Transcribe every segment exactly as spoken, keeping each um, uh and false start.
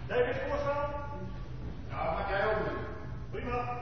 Jij bent voorstaan? Ja, maak jij ook niet. Prima.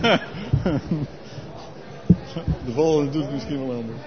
De volgende doet het misschien wel anders.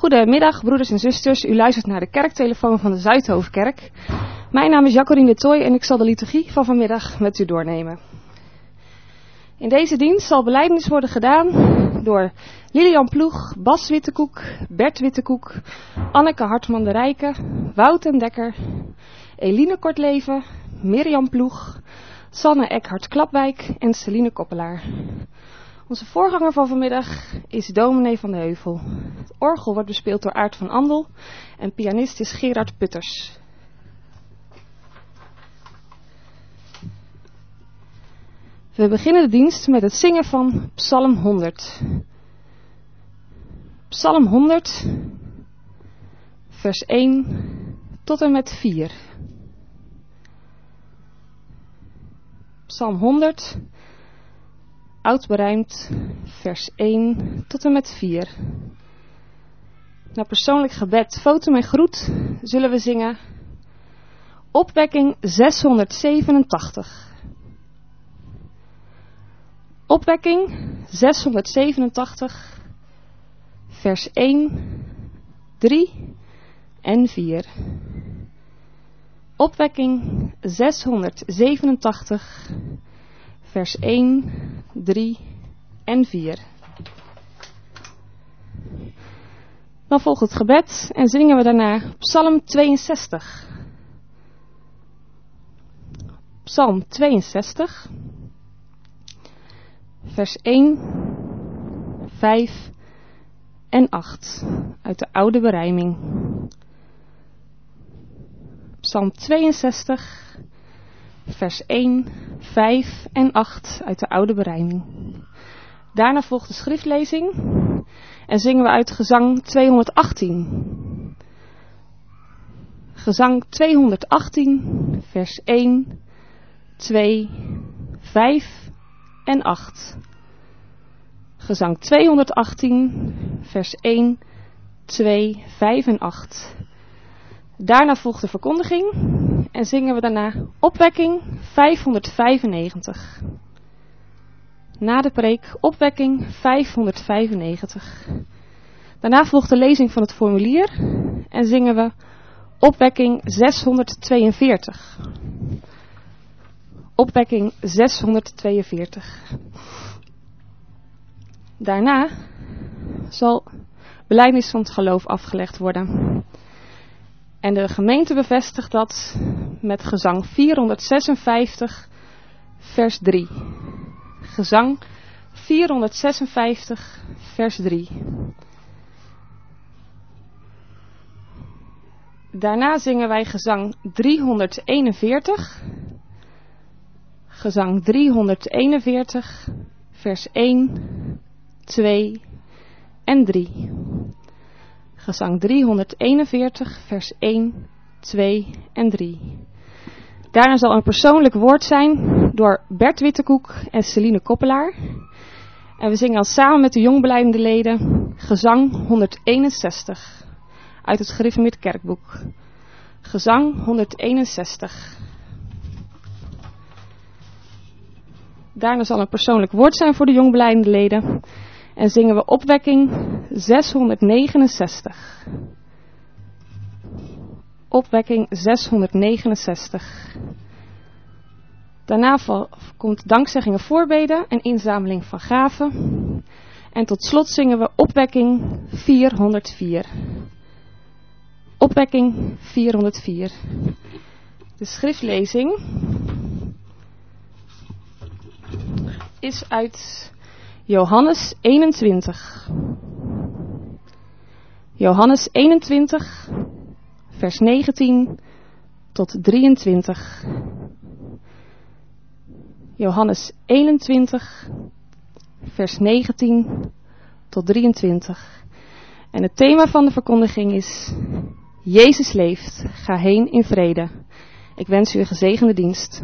Goedemiddag, broeders en zusters. U luistert naar de kerktelefoon van de Zuidhoofdkerk. Mijn naam is Jacqueline de Tooy en ik zal de liturgie van vanmiddag met u doornemen. In deze dienst zal belijdenis worden gedaan door Lilian Ploeg, Bas Wittekoek, Bert Wittekoek, Anneke Hartman de Rijke, Wout Dekker, Eline Kortleven, Mirjam Ploeg, Sanne Eckhart Klapwijk en Celine Koppelaar. Onze voorganger van vanmiddag is dominee van de Heuvel. Het orgel wordt bespeeld door Aart van Andel en pianist is Gerard Putters. We beginnen de dienst met het zingen van Psalm honderd. Psalm honderd, vers één tot en met vier. Psalm honderd, oud berijmd, vers één tot en met vier. Na persoonlijk gebed, fotum en groet zullen we zingen opwekking zeshonderdzevenentachtig. Opwekking zeshonderdzevenentachtig, vers één, drie en vier. Opwekking zeshonderdzevenentachtig, vers één, drie en vier. Dan volgt het gebed en zingen we daarna Psalm tweeënzestig. Psalm tweeënzestig, vers één, vijf en acht uit de oude berijming. Psalm tweeënzestig, vers één, vijf en acht uit de oude berijming. Daarna volgt de schriftlezing en zingen we uit gezang tweehonderdachttien. Gezang tweehonderdachttien, vers één, twee, vijf en acht. Gezang tweehonderdachttien, vers één, twee, vijf en acht. Daarna volgt de verkondiging en zingen we daarna opwekking vijfhonderdvijfennegentig. Na de preek opwekking vijfhonderdvijfennegentig. Daarna volgt de lezing van het formulier en zingen we opwekking zeshonderdtweeënveertig. Opwekking zeshonderdtweeënveertig. Daarna zal belijdenis van het geloof afgelegd worden. En de gemeente bevestigt dat met gezang vierhonderdzesenvijftig, vers drie. Gezang vierhonderdzesenvijftig, vers drie. Daarna zingen wij gezang driehonderdeenenveertig. Gezang driehonderdeenenveertig, vers één, twee en drie. Gezang driehonderdeenenveertig, vers één, twee en drie. Daarna zal een persoonlijk woord zijn door Bert Wittekoek en Celine Koppelaar. En we zingen dan samen met de jongbelijdende leden gezang honderdeenenzestig uit het Gereformeerd Kerkboek. Gezang honderdeenenzestig. Daarna zal een persoonlijk woord zijn voor de jongbelijdende leden. En zingen we opwekking zeshonderdnegenenzestig. Opwekking zeshonderdnegenenzestig. Daarna komt dankzeggingen voorbeden en inzameling van gaven. En tot slot zingen we opwekking vierhonderdvier. Opwekking vierhonderdvier. De schriftlezing is uit Johannes eenentwintig. Johannes eenentwintig, vers negentien tot drieëntwintig. Johannes eenentwintig, vers negentien tot drieëntwintig. En het thema van de verkondiging is: Jezus leeft, ga heen in vrede. Ik wens u een gezegende dienst.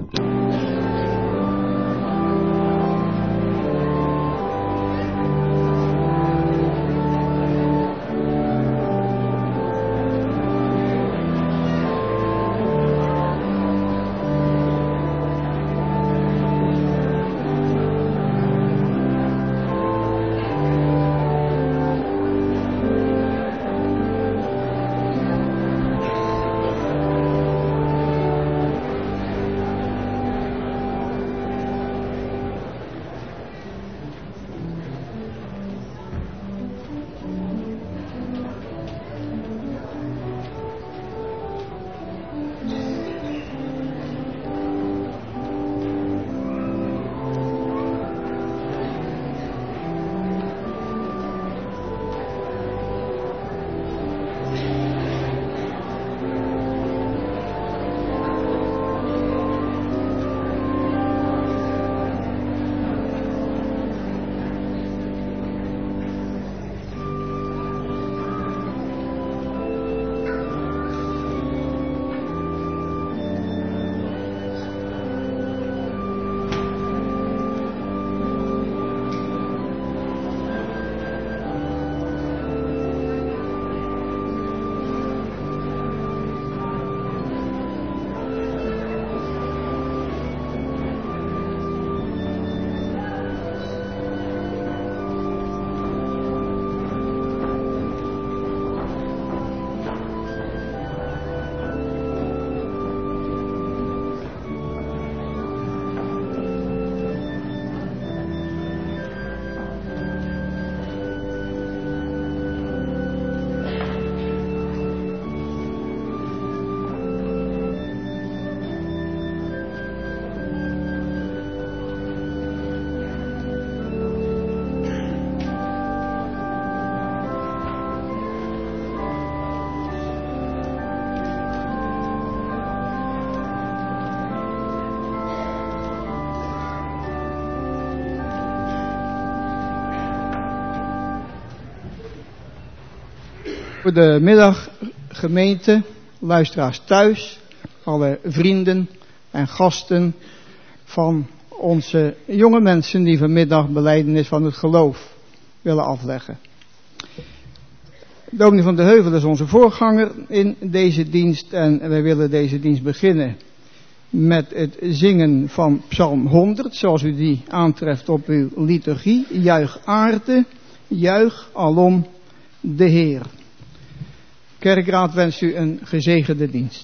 Goedemiddag gemeente, luisteraars thuis, alle vrienden en gasten van onze jonge mensen die vanmiddag belijdenis van het geloof willen afleggen. Dominee van de Heuvel is onze voorganger in deze dienst en wij willen deze dienst beginnen met het zingen van Psalm honderd, zoals u die aantreft op uw liturgie. Juich aarde, juich alom de Heer. Kerkraad wenst u een gezegende dienst.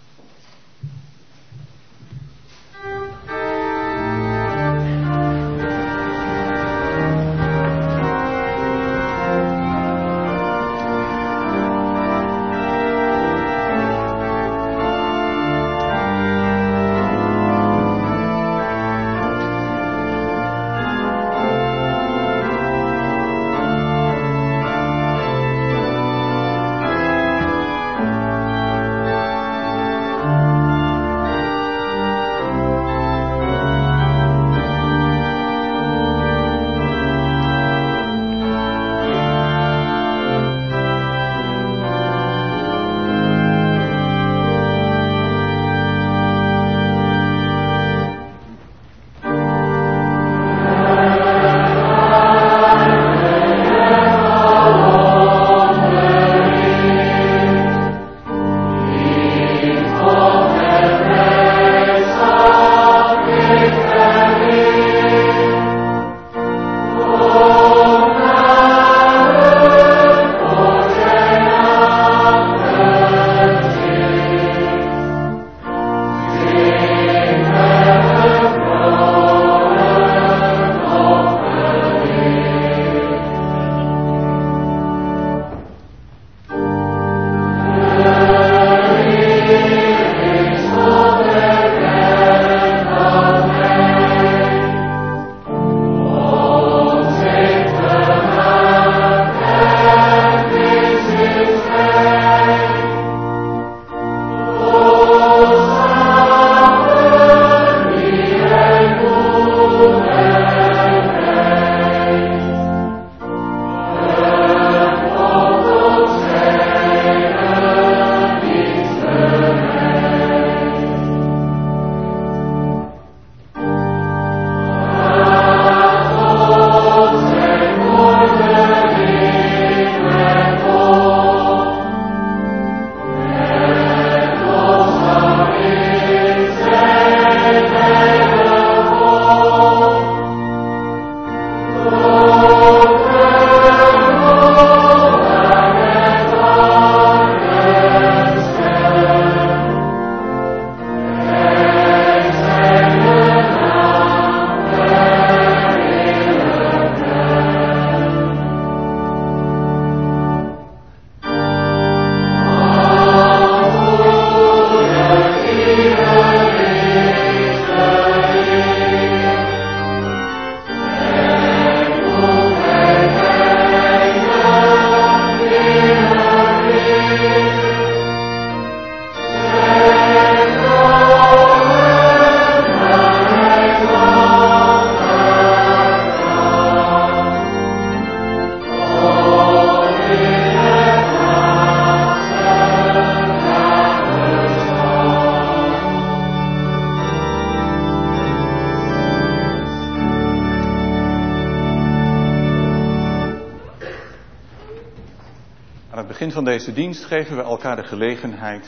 begin van deze dienst geven we elkaar de gelegenheid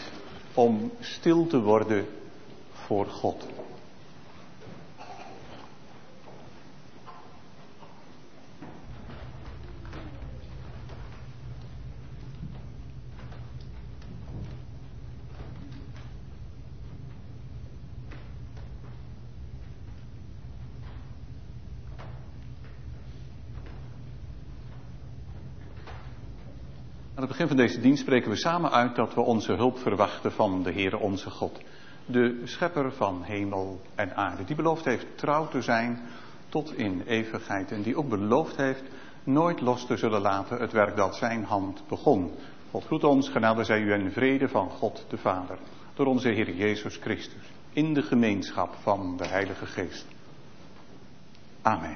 om stil te worden voor God. Aan het begin van deze dienst spreken we samen uit dat we onze hulp verwachten van de Heere onze God. De schepper van hemel en aarde. Die beloofd heeft trouw te zijn tot in eeuwigheid. En die ook beloofd heeft nooit los te zullen laten het werk dat zijn hand begon. God groet ons, genade zij u en vrede van God de Vader. Door onze Heer Jezus Christus. In de gemeenschap van de Heilige Geest. Amen.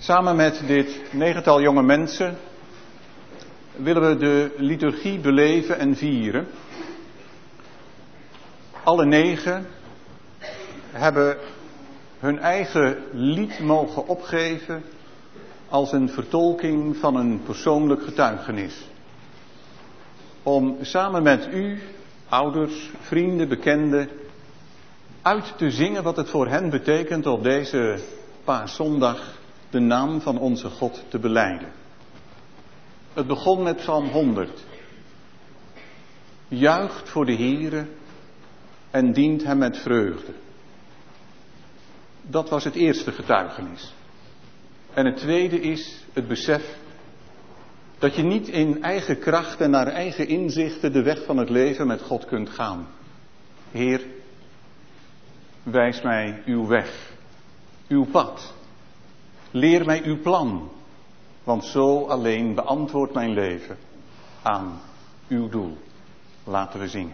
Samen met dit negental jonge mensen willen we de liturgie beleven en vieren. Alle negen hebben hun eigen lied mogen opgeven als een vertolking van een persoonlijk getuigenis. Om samen met u, ouders, vrienden, bekenden, uit te zingen wat het voor hen betekent op deze Paaszondag de naam van onze God te belijden. Het begon met Psalm honderd. Juicht voor de Heere en dient hem met vreugde. Dat was het eerste getuigenis. En het tweede is het besef dat je niet in eigen kracht en naar eigen inzichten de weg van het leven met God kunt gaan. Heer, wijs mij uw weg, uw pad. Leer mij uw plan, want zo alleen beantwoordt mijn leven aan uw doel. Laten we zingen.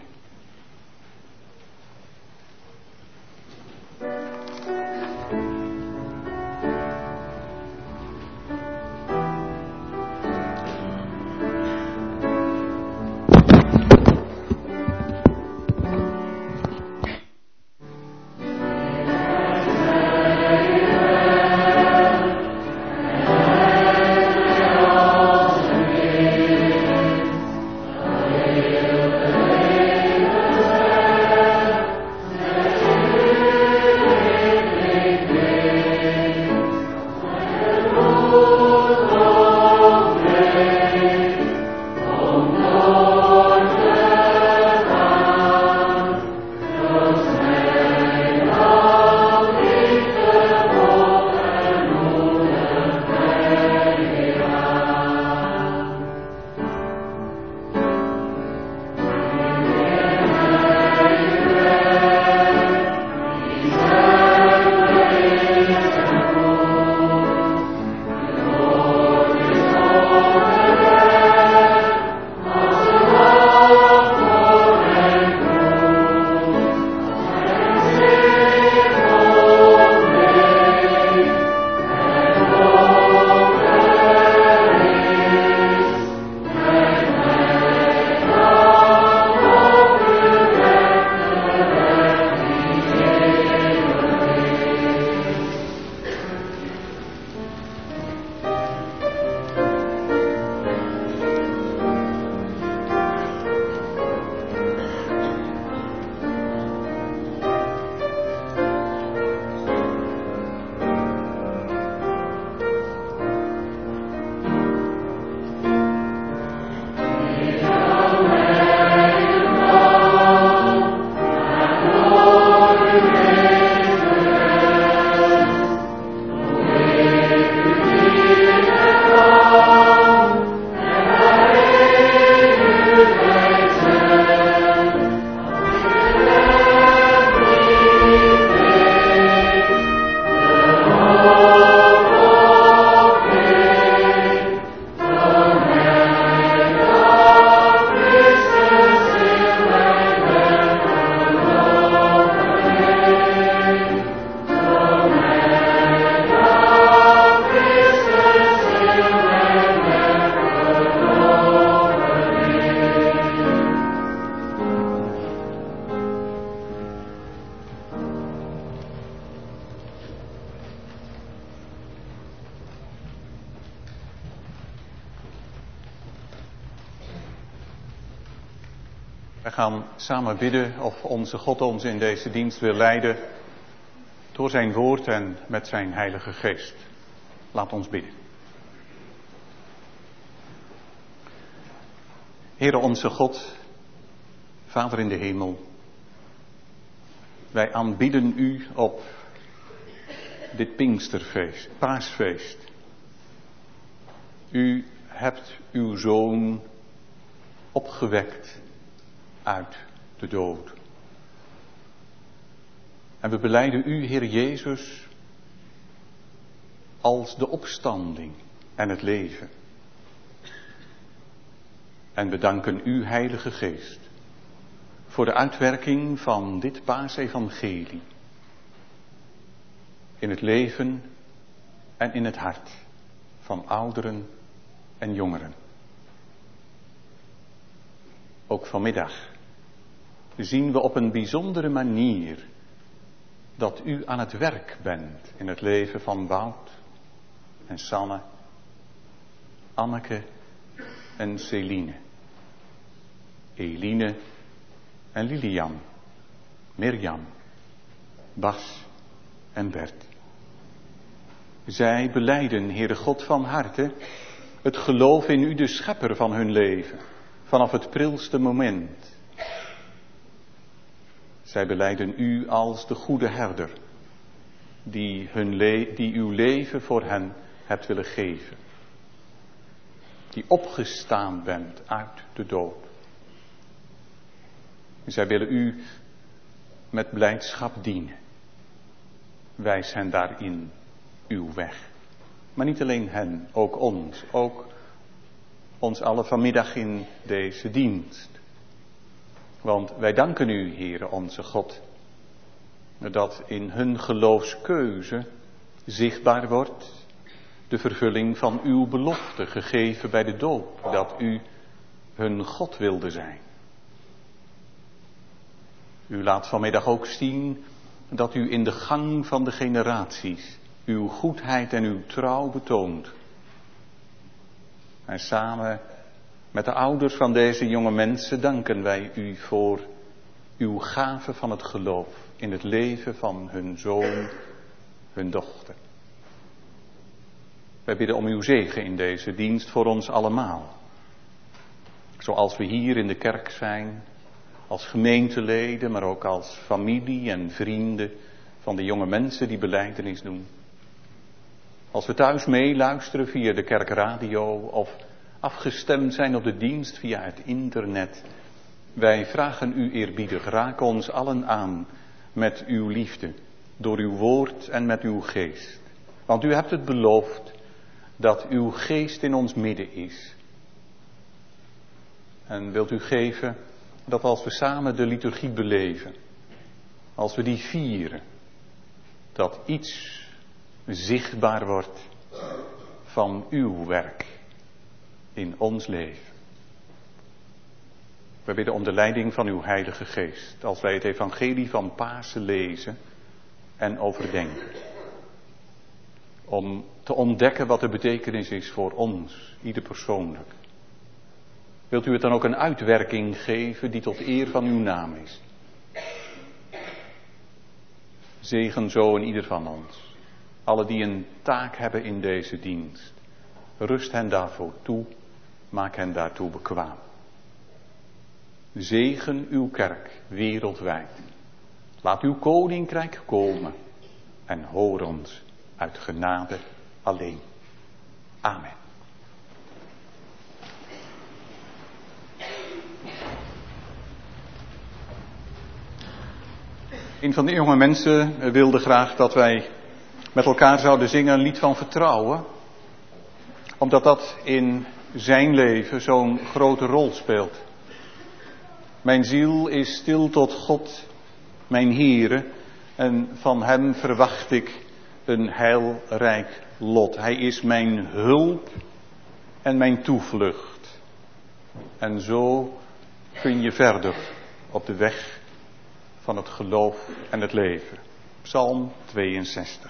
We gaan samen bidden of onze God ons in deze dienst wil leiden door zijn woord en met zijn Heilige Geest. Laat ons bidden. Heere onze God, Vader in de hemel, wij aanbidden u op dit Pinksterfeest, Paasfeest. U hebt uw Zoon opgewekt uit de dood. En we belijden u, Heer Jezus, als de opstanding en het leven. En we danken u, Heilige Geest, voor de uitwerking van dit Paasevangelie. In het leven en in het hart van ouderen en jongeren. Ook vanmiddag zien we op een bijzondere manier dat u aan het werk bent in het leven van Wout en Sanne, Anneke en Celine, Eline en Lilian, Mirjam, Bas en Bert. Zij belijden, Heere God van harte, het geloof in u, de schepper van hun leven, vanaf het prilste moment. Zij belijden u als de goede herder, die, hun le- die uw leven voor hen hebt willen geven. Die opgestaan bent uit de dood. En zij willen u met blijdschap dienen. Wijs hen daarin uw weg. Maar niet alleen hen, ook ons, ook ons alle vanmiddag in deze dienst. Want wij danken u, Heere onze God, dat in hun geloofskeuze zichtbaar wordt de vervulling van uw belofte gegeven bij de doop, dat u hun God wilde zijn. U laat vanmiddag ook zien dat u in de gang van de generaties uw goedheid en uw trouw betoont. En samen met de ouders van deze jonge mensen danken wij u voor uw gave van het geloof in het leven van hun zoon, hun dochter. Wij bidden om uw zegen in deze dienst voor ons allemaal. Zoals we hier in de kerk zijn, als gemeenteleden, maar ook als familie en vrienden van de jonge mensen die belijdenis doen. Als we thuis meeluisteren via de kerkradio of afgestemd zijn op de dienst via het internet. Wij vragen u eerbiedig, raak ons allen aan met uw liefde, door uw woord en met uw geest. Want u hebt het beloofd dat uw geest in ons midden is. En wilt u geven dat als we samen de liturgie beleven, als we die vieren, dat iets zichtbaar wordt van uw werk in ons leven. We bidden om de leiding van uw Heilige Geest, als wij het evangelie van Pasen lezen en overdenken. Om te ontdekken wat de betekenis is voor ons, ieder persoonlijk. Wilt u het dan ook een uitwerking geven die tot eer van uw naam is? Zegen zo in ieder van ons. Alle die een taak hebben in deze dienst. Rust hen daarvoor toe. Maak hen daartoe bekwaam. Zegen uw kerk wereldwijd. Laat uw koninkrijk komen. En hoor ons uit genade alleen. Amen. Een van de jonge mensen wilde graag dat wij met elkaar zouden zingen een lied van vertrouwen. Omdat dat in zijn leven zo'n grote rol speelt. Mijn ziel is stil tot God, mijn Heere, en van hem verwacht ik een heilrijk lot. Hij is mijn hulp en mijn toevlucht. En zo kun je verder op de weg van het geloof en het leven. Psalm tweeënzestig.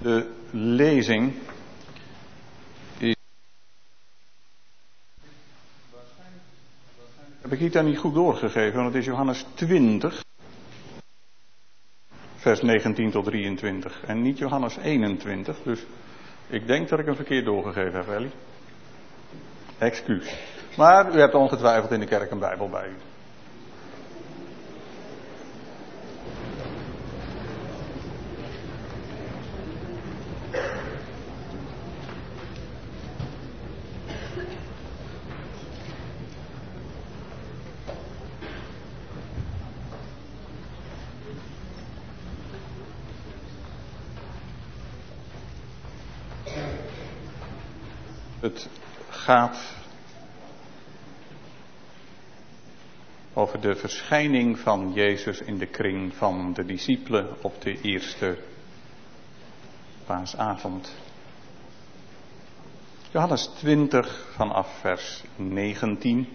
De lezing is... Heb ik hier niet goed doorgegeven, want het is Johannes twintig, vers negentien tot drieëntwintig. En niet Johannes eenentwintig, dus ik denk dat ik hem verkeerd doorgegeven heb, Ellie. Excuus. Maar u hebt ongetwijfeld in de kerk een Bijbel bij u. Het gaat over de verschijning van Jezus in de kring van de discipelen op de eerste paasavond. Johannes twintig vanaf vers negentien.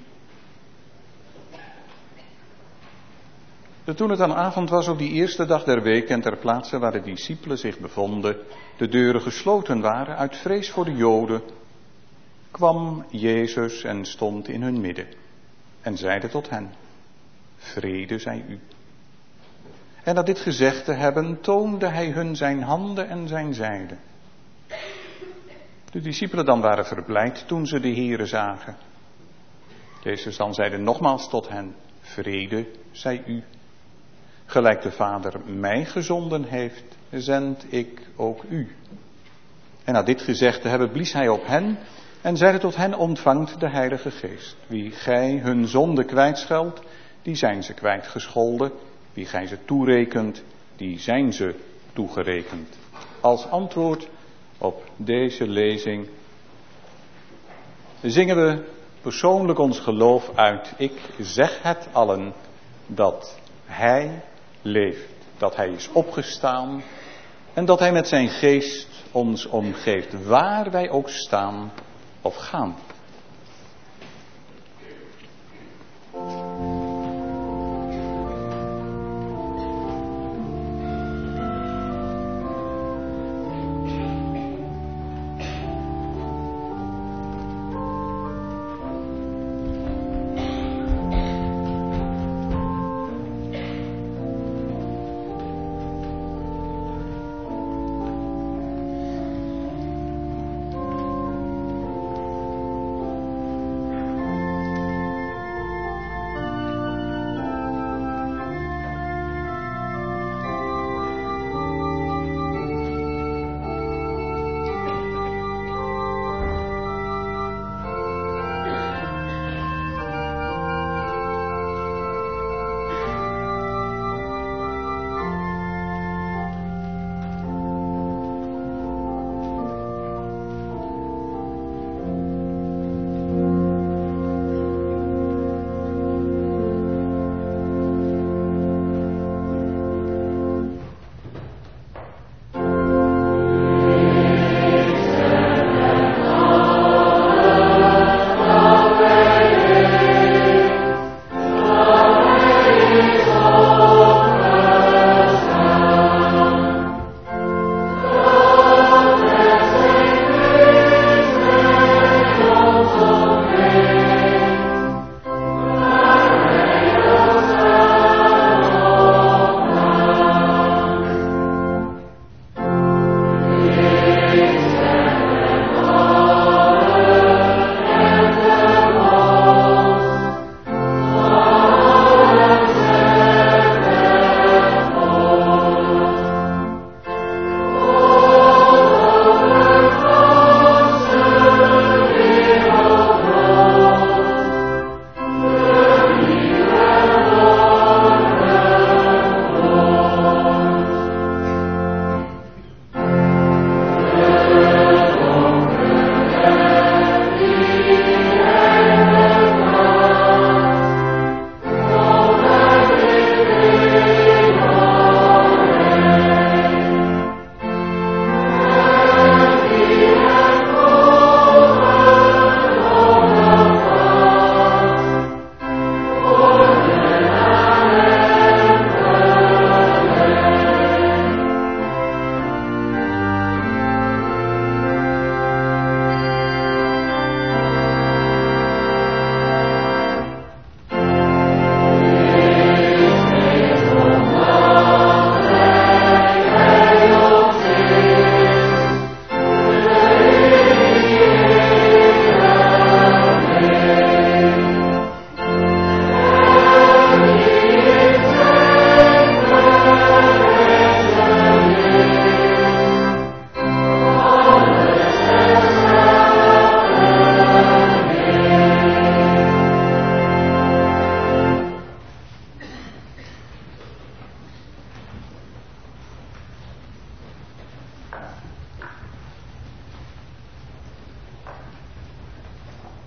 Toen het aan avond was op die eerste dag der week en ter plaatse waar de discipelen zich bevonden, de deuren gesloten waren uit vrees voor de Joden, kwam Jezus en stond in hun midden en zeide tot hen: vrede zij u. En na dit gezegd te hebben, toonde hij hun zijn handen en zijn zijde. De discipelen dan waren verblijd toen ze de Heere zagen. Jezus dan zeide nogmaals tot hen: vrede zij u. Gelijk de Vader mij gezonden heeft, zend ik ook u. En na dit gezegd te hebben, blies hij op hen en zeide tot hen: ontvangt de Heilige Geest. Wie gij hun zonde kwijtscheldt, die zijn ze kwijtgescholden. Wie gij ze toerekent, die zijn ze toegerekend. Als antwoord op deze lezing zingen we persoonlijk ons geloof uit. Ik zeg het allen dat Hij leeft, dat Hij is opgestaan en dat Hij met zijn geest ons omgeeft, waar wij ook staan of gaan.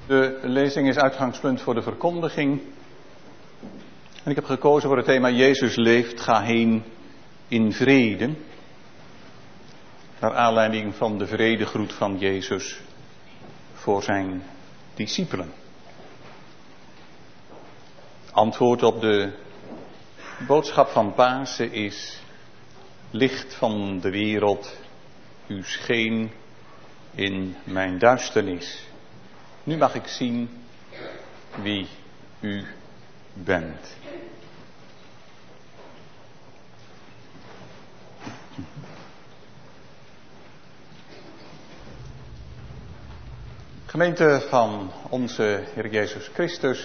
De lezing is uitgangspunt voor de verkondiging. En ik heb gekozen voor het thema Jezus leeft, ga heen in vrede. Naar aanleiding van de vredegroet van Jezus voor zijn discipelen. Antwoord op de boodschap van Pasen is: licht van de wereld, u scheen in mijn duisternis. Nu mag ik zien wie u bent. Gemeente van onze Heer Jezus Christus,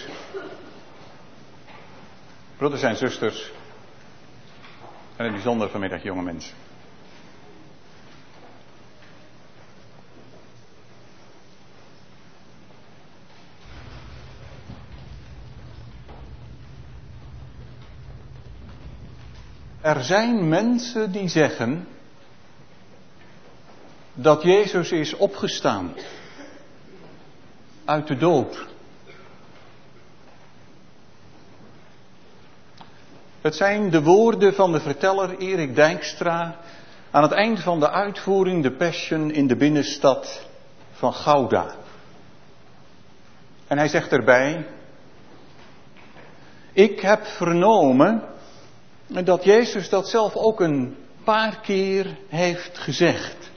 broeders en zusters, en in het bijzonder vanmiddag jonge mensen. Er zijn mensen die zeggen dat Jezus is opgestaan uit de dood. Het zijn de woorden van de verteller Erik Dijkstra aan het eind van de uitvoering de Passion in de binnenstad van Gouda. En hij zegt erbij: ik heb vernomen dat Jezus dat zelf ook een paar keer heeft gezegd.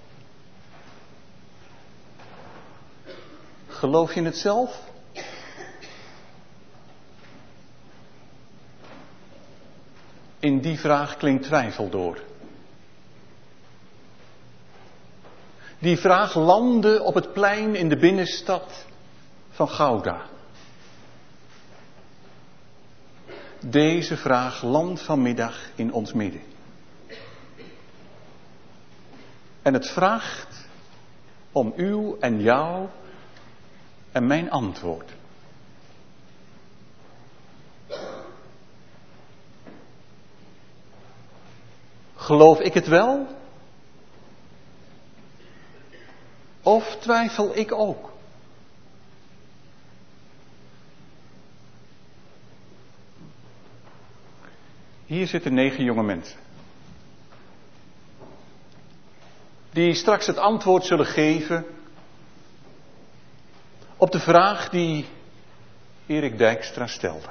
Geloof je het zelf? In die vraag klinkt twijfel door. Die vraag landde op het plein in de binnenstad van Gouda. Deze vraag landt vanmiddag in ons midden. En het vraagt om uw en jou en mijn antwoord. Geloof ik het wel? Of twijfel ik ook? Hier zitten negen jonge mensen. Die straks het antwoord zullen geven op de vraag die Erik Dijkstra stelde.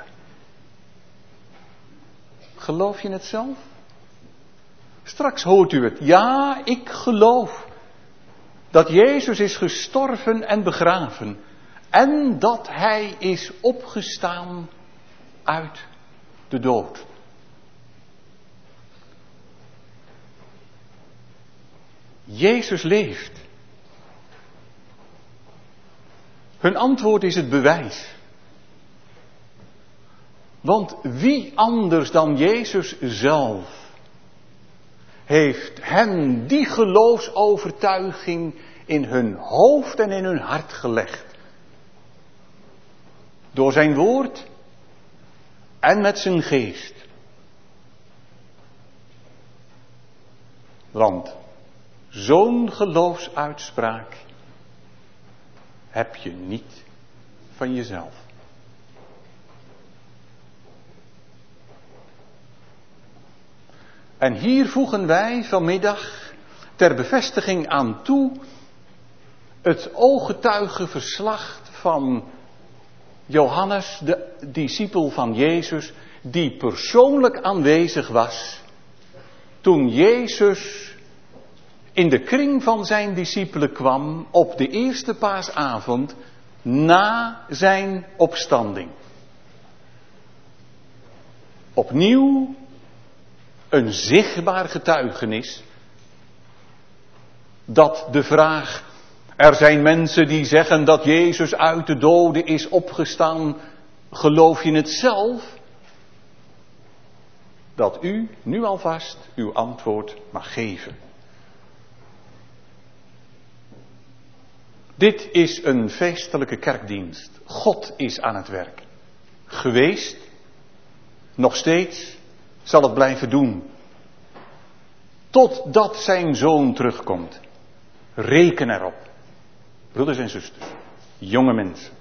Geloof je het zelf? Straks hoort u het. Ja, ik geloof dat Jezus is gestorven en begraven. En dat Hij is opgestaan uit de dood. Jezus leeft. Hun antwoord is het bewijs. Want wie anders dan Jezus zelf heeft hen die geloofsovertuiging in hun hoofd en in hun hart gelegd. Door zijn woord en met zijn geest. Want zo'n geloofsuitspraak heb je niet van jezelf. En hier voegen wij vanmiddag ter bevestiging aan toe het ooggetuigenverslag van Johannes, de discipel van Jezus, die persoonlijk aanwezig was toen Jezus in de kring van zijn discipelen kwam op de eerste paasavond na zijn opstanding. Opnieuw een zichtbaar getuigenis dat de vraag: er zijn mensen die zeggen dat Jezus uit de doden is opgestaan, geloof je het zelf? Dat u nu alvast uw antwoord mag geven. Dit is een feestelijke kerkdienst. God is aan het werk. Geweest, nog steeds, zal het blijven doen. Totdat zijn zoon terugkomt. Reken erop. Broeders en zusters. jonge mensen.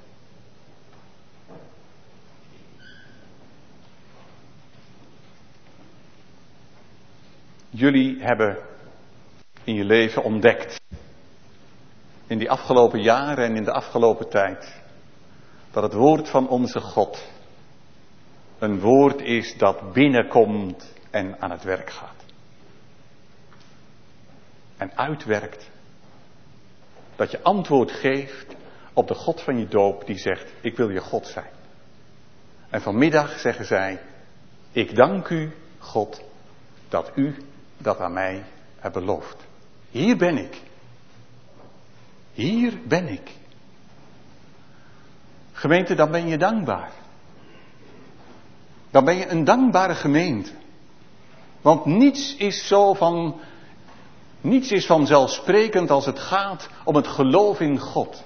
Jullie hebben in je leven ontdekt, in die afgelopen jaren en in de afgelopen tijd, dat het woord van onze God een woord is dat binnenkomt en aan het werk gaat. En uitwerkt. Dat je antwoord geeft op de God van je doop die zegt, ik wil je God zijn. En vanmiddag zeggen zij, ik dank u, God, dat u dat aan mij hebt beloofd. Hier ben ik. Hier ben ik. Gemeente, dan ben je dankbaar. Dan ben je een dankbare gemeente. Want niets is zo van, niets is vanzelfsprekend als het gaat om het geloof in God.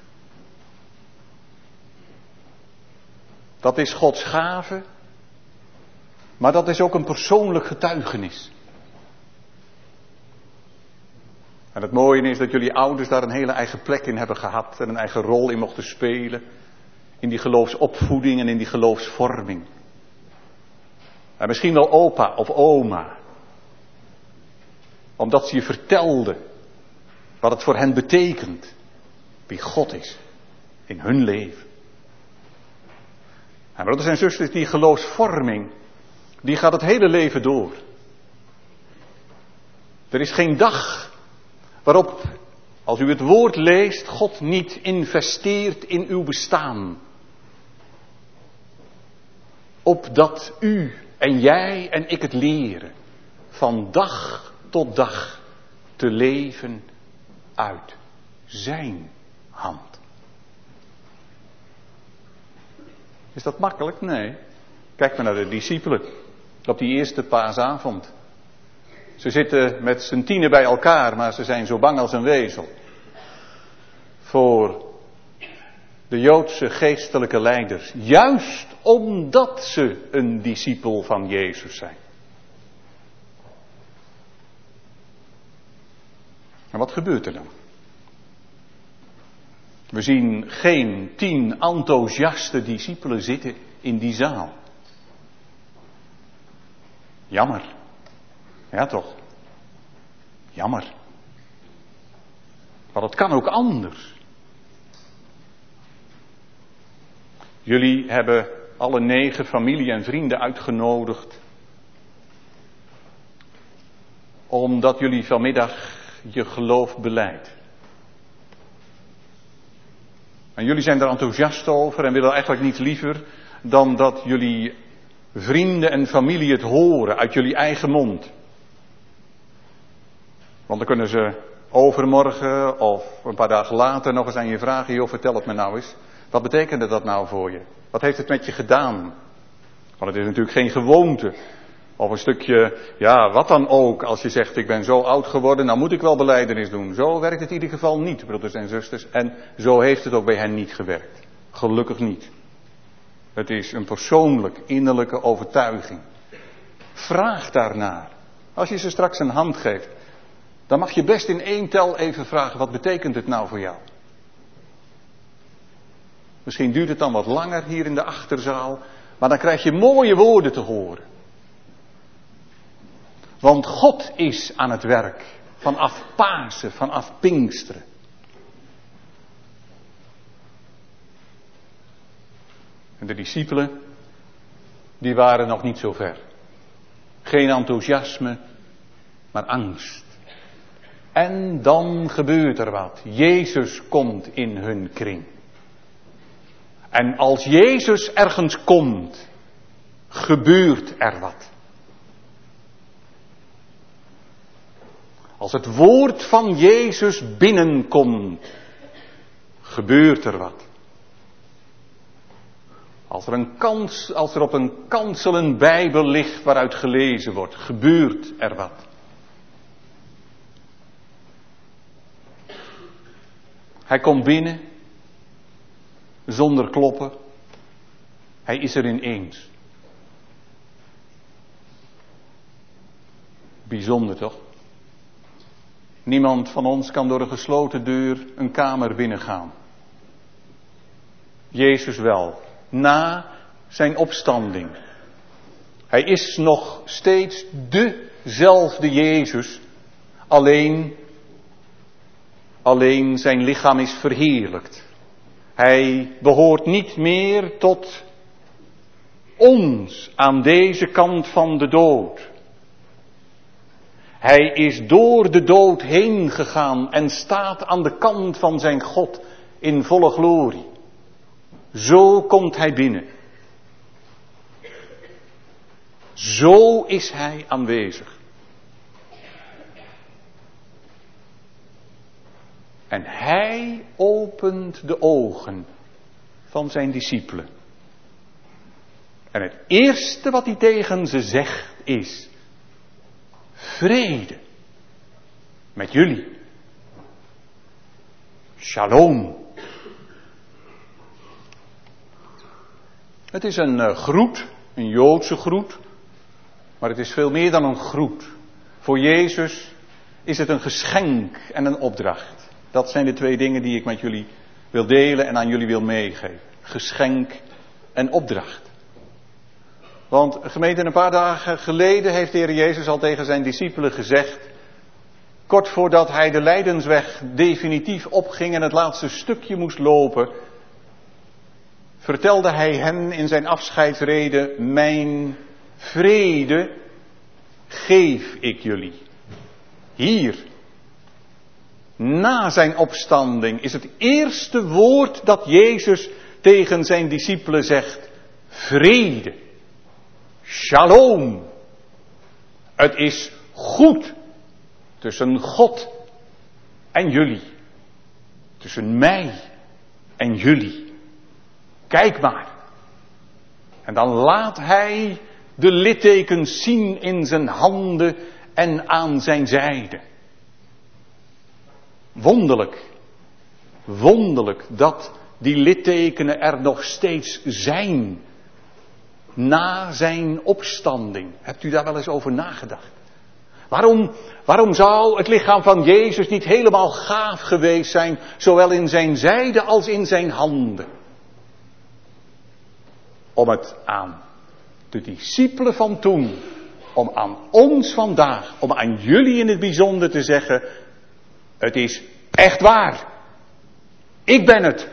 Dat is Gods gave, maar dat is ook een persoonlijk getuigenis. En het mooie is dat jullie ouders daar een hele eigen plek in hebben gehad en een eigen rol in mochten spelen. In die geloofsopvoeding en in die geloofsvorming. En misschien wel opa of oma. Omdat ze je vertelden wat het voor hen betekent. Wie God is in hun leven. En broeders en zusters, die geloofsvorming, die gaat het hele leven door. Er is geen dag waarop, als u het woord leest, God niet investeert in uw bestaan. Opdat u en jij en ik het leren, van dag tot dag te leven uit zijn hand. Is dat makkelijk? Nee. Kijk maar naar de discipelen op die eerste paasavond. Ze zitten met z'n tienen bij elkaar, maar ze zijn zo bang als een wezel. Voor de Joodse geestelijke leiders. Juist omdat ze een discipel van Jezus zijn. En wat gebeurt er dan? We zien geen tien enthousiaste discipelen zitten in die zaal. Jammer. Ja toch? Jammer. Maar het kan ook anders. Jullie hebben alle negen familie en vrienden uitgenodigd. Omdat jullie vanmiddag je geloof beleidt. En jullie zijn er enthousiast over en willen eigenlijk niets liever dan dat jullie vrienden en familie het horen uit jullie eigen mond. Want dan kunnen ze overmorgen of een paar dagen later nog eens aan je vragen, joh, vertel het me nou eens. Wat betekende dat nou voor je? Wat heeft het met je gedaan? Want het is natuurlijk geen gewoonte. Of een stukje, ja, wat dan ook. Als je zegt, ik ben zo oud geworden, nou moet ik wel belijdenis doen. Zo werkt het in ieder geval niet, broeders en zusters. En zo heeft het ook bij hen niet gewerkt. Gelukkig niet. Het is een persoonlijk, innerlijke overtuiging. Vraag daarnaar. Als je ze straks een hand geeft, dan mag je best in één tel even vragen, wat betekent het nou voor jou? Misschien duurt het dan wat langer hier in de achterzaal, maar dan krijg je mooie woorden te horen. Want God is aan het werk, vanaf Pasen, vanaf Pinksteren. En de discipelen, die waren nog niet zo ver. Geen enthousiasme, maar angst. En dan gebeurt er wat. Jezus komt in hun kring. En als Jezus ergens komt, gebeurt er wat. Als het woord van Jezus binnenkomt, gebeurt er wat. Als er, een kans, als er op een kansel een Bijbel ligt waaruit gelezen wordt, gebeurt er wat. Hij komt binnen, zonder kloppen. Hij is er ineens. Bijzonder toch? Niemand van ons kan door een gesloten deur een kamer binnengaan. Jezus wel, na zijn opstanding. Hij is nog steeds dezelfde Jezus, alleen, alleen zijn lichaam is verheerlijkt. Hij behoort niet meer tot ons aan deze kant van de dood. Hij is door de dood heen gegaan en staat aan de kant van zijn God in volle glorie. Zo komt hij binnen. Zo is hij aanwezig. En hij opent de ogen van zijn discipelen. En het eerste wat hij tegen ze zegt is: vrede met jullie. Shalom. Het is een uh, groet, een Joodse groet, maar het is veel meer dan een groet. Voor Jezus is het een geschenk en een opdracht. Dat zijn de twee dingen die ik met jullie wil delen en aan jullie wil meegeven. Geschenk en opdracht. Want gemeente, een paar dagen geleden heeft de Heer Jezus al tegen zijn discipelen gezegd, kort voordat hij de lijdensweg definitief opging en het laatste stukje moest lopen, vertelde hij hen in zijn afscheidsrede: mijn vrede geef ik jullie. Hier, na zijn opstanding, is het eerste woord dat Jezus tegen zijn discipelen zegt: vrede. Shalom. Het is goed tussen God en jullie. Tussen mij en jullie. Kijk maar. En dan laat hij de littekens zien in zijn handen en aan zijn zijde. Wonderlijk. Wonderlijk dat die littekenen er nog steeds zijn. Na zijn opstanding. Hebt u daar wel eens over nagedacht? Waarom, waarom zou het lichaam van Jezus niet helemaal gaaf geweest zijn, zowel in zijn zijde als in zijn handen? Om het aan de discipelen van toen, om aan ons vandaag, om aan jullie in het bijzonder te zeggen: het is echt waar. Ik ben het.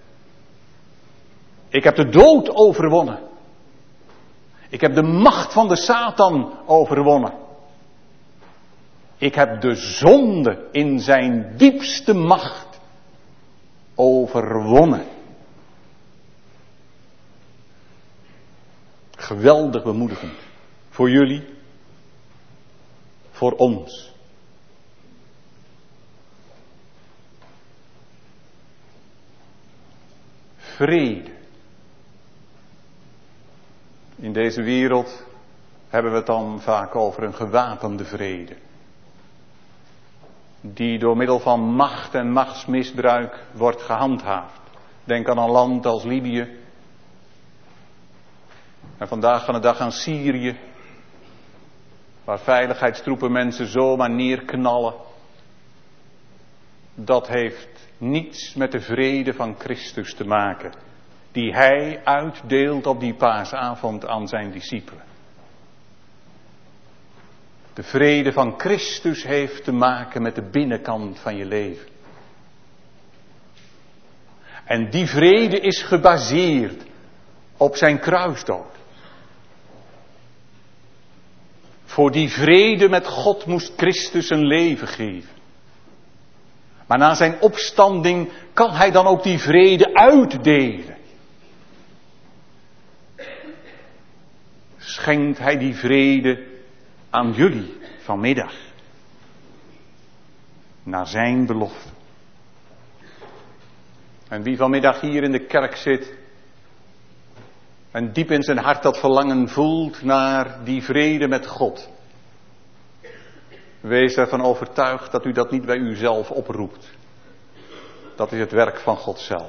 Ik heb de dood overwonnen. Ik heb de macht van de Satan overwonnen. Ik heb de zonde in zijn diepste macht overwonnen. Geweldig bemoedigend. Voor jullie. Voor ons. Vrede. In deze wereld hebben we het dan vaak over een gewapende vrede. Die door middel van macht en machtsmisbruik wordt gehandhaafd. Denk aan een land als Libië. En vandaag van de dag aan Syrië. Waar veiligheidstroepen mensen zomaar neerknallen. Dat heeft niets met de vrede van Christus te maken. Die hij uitdeelt op die paasavond aan zijn discipelen. De vrede van Christus heeft te maken met de binnenkant van je leven. En die vrede is gebaseerd op zijn kruisdood. Voor die vrede met God moest Christus zijn leven geven. Maar na zijn opstanding kan hij dan ook die vrede uitdelen. Schenkt hij die vrede aan jullie vanmiddag. Naar zijn belofte. En wie vanmiddag hier in de kerk zit. En diep in zijn hart dat verlangen voelt naar die vrede met God. Wees ervan overtuigd dat u dat niet bij uzelf oproept. Dat is het werk van God zelf.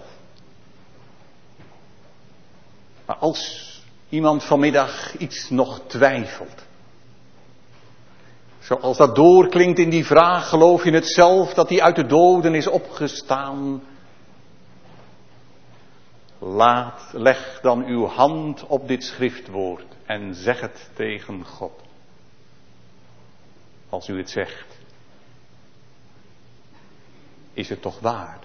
Maar als iemand vanmiddag iets nog twijfelt. Zoals dat doorklinkt in die vraag: geloof je het zelf dat hij uit de doden is opgestaan? Laat, leg dan uw hand op dit schriftwoord en zeg het tegen God. Als u het zegt, is het toch waar?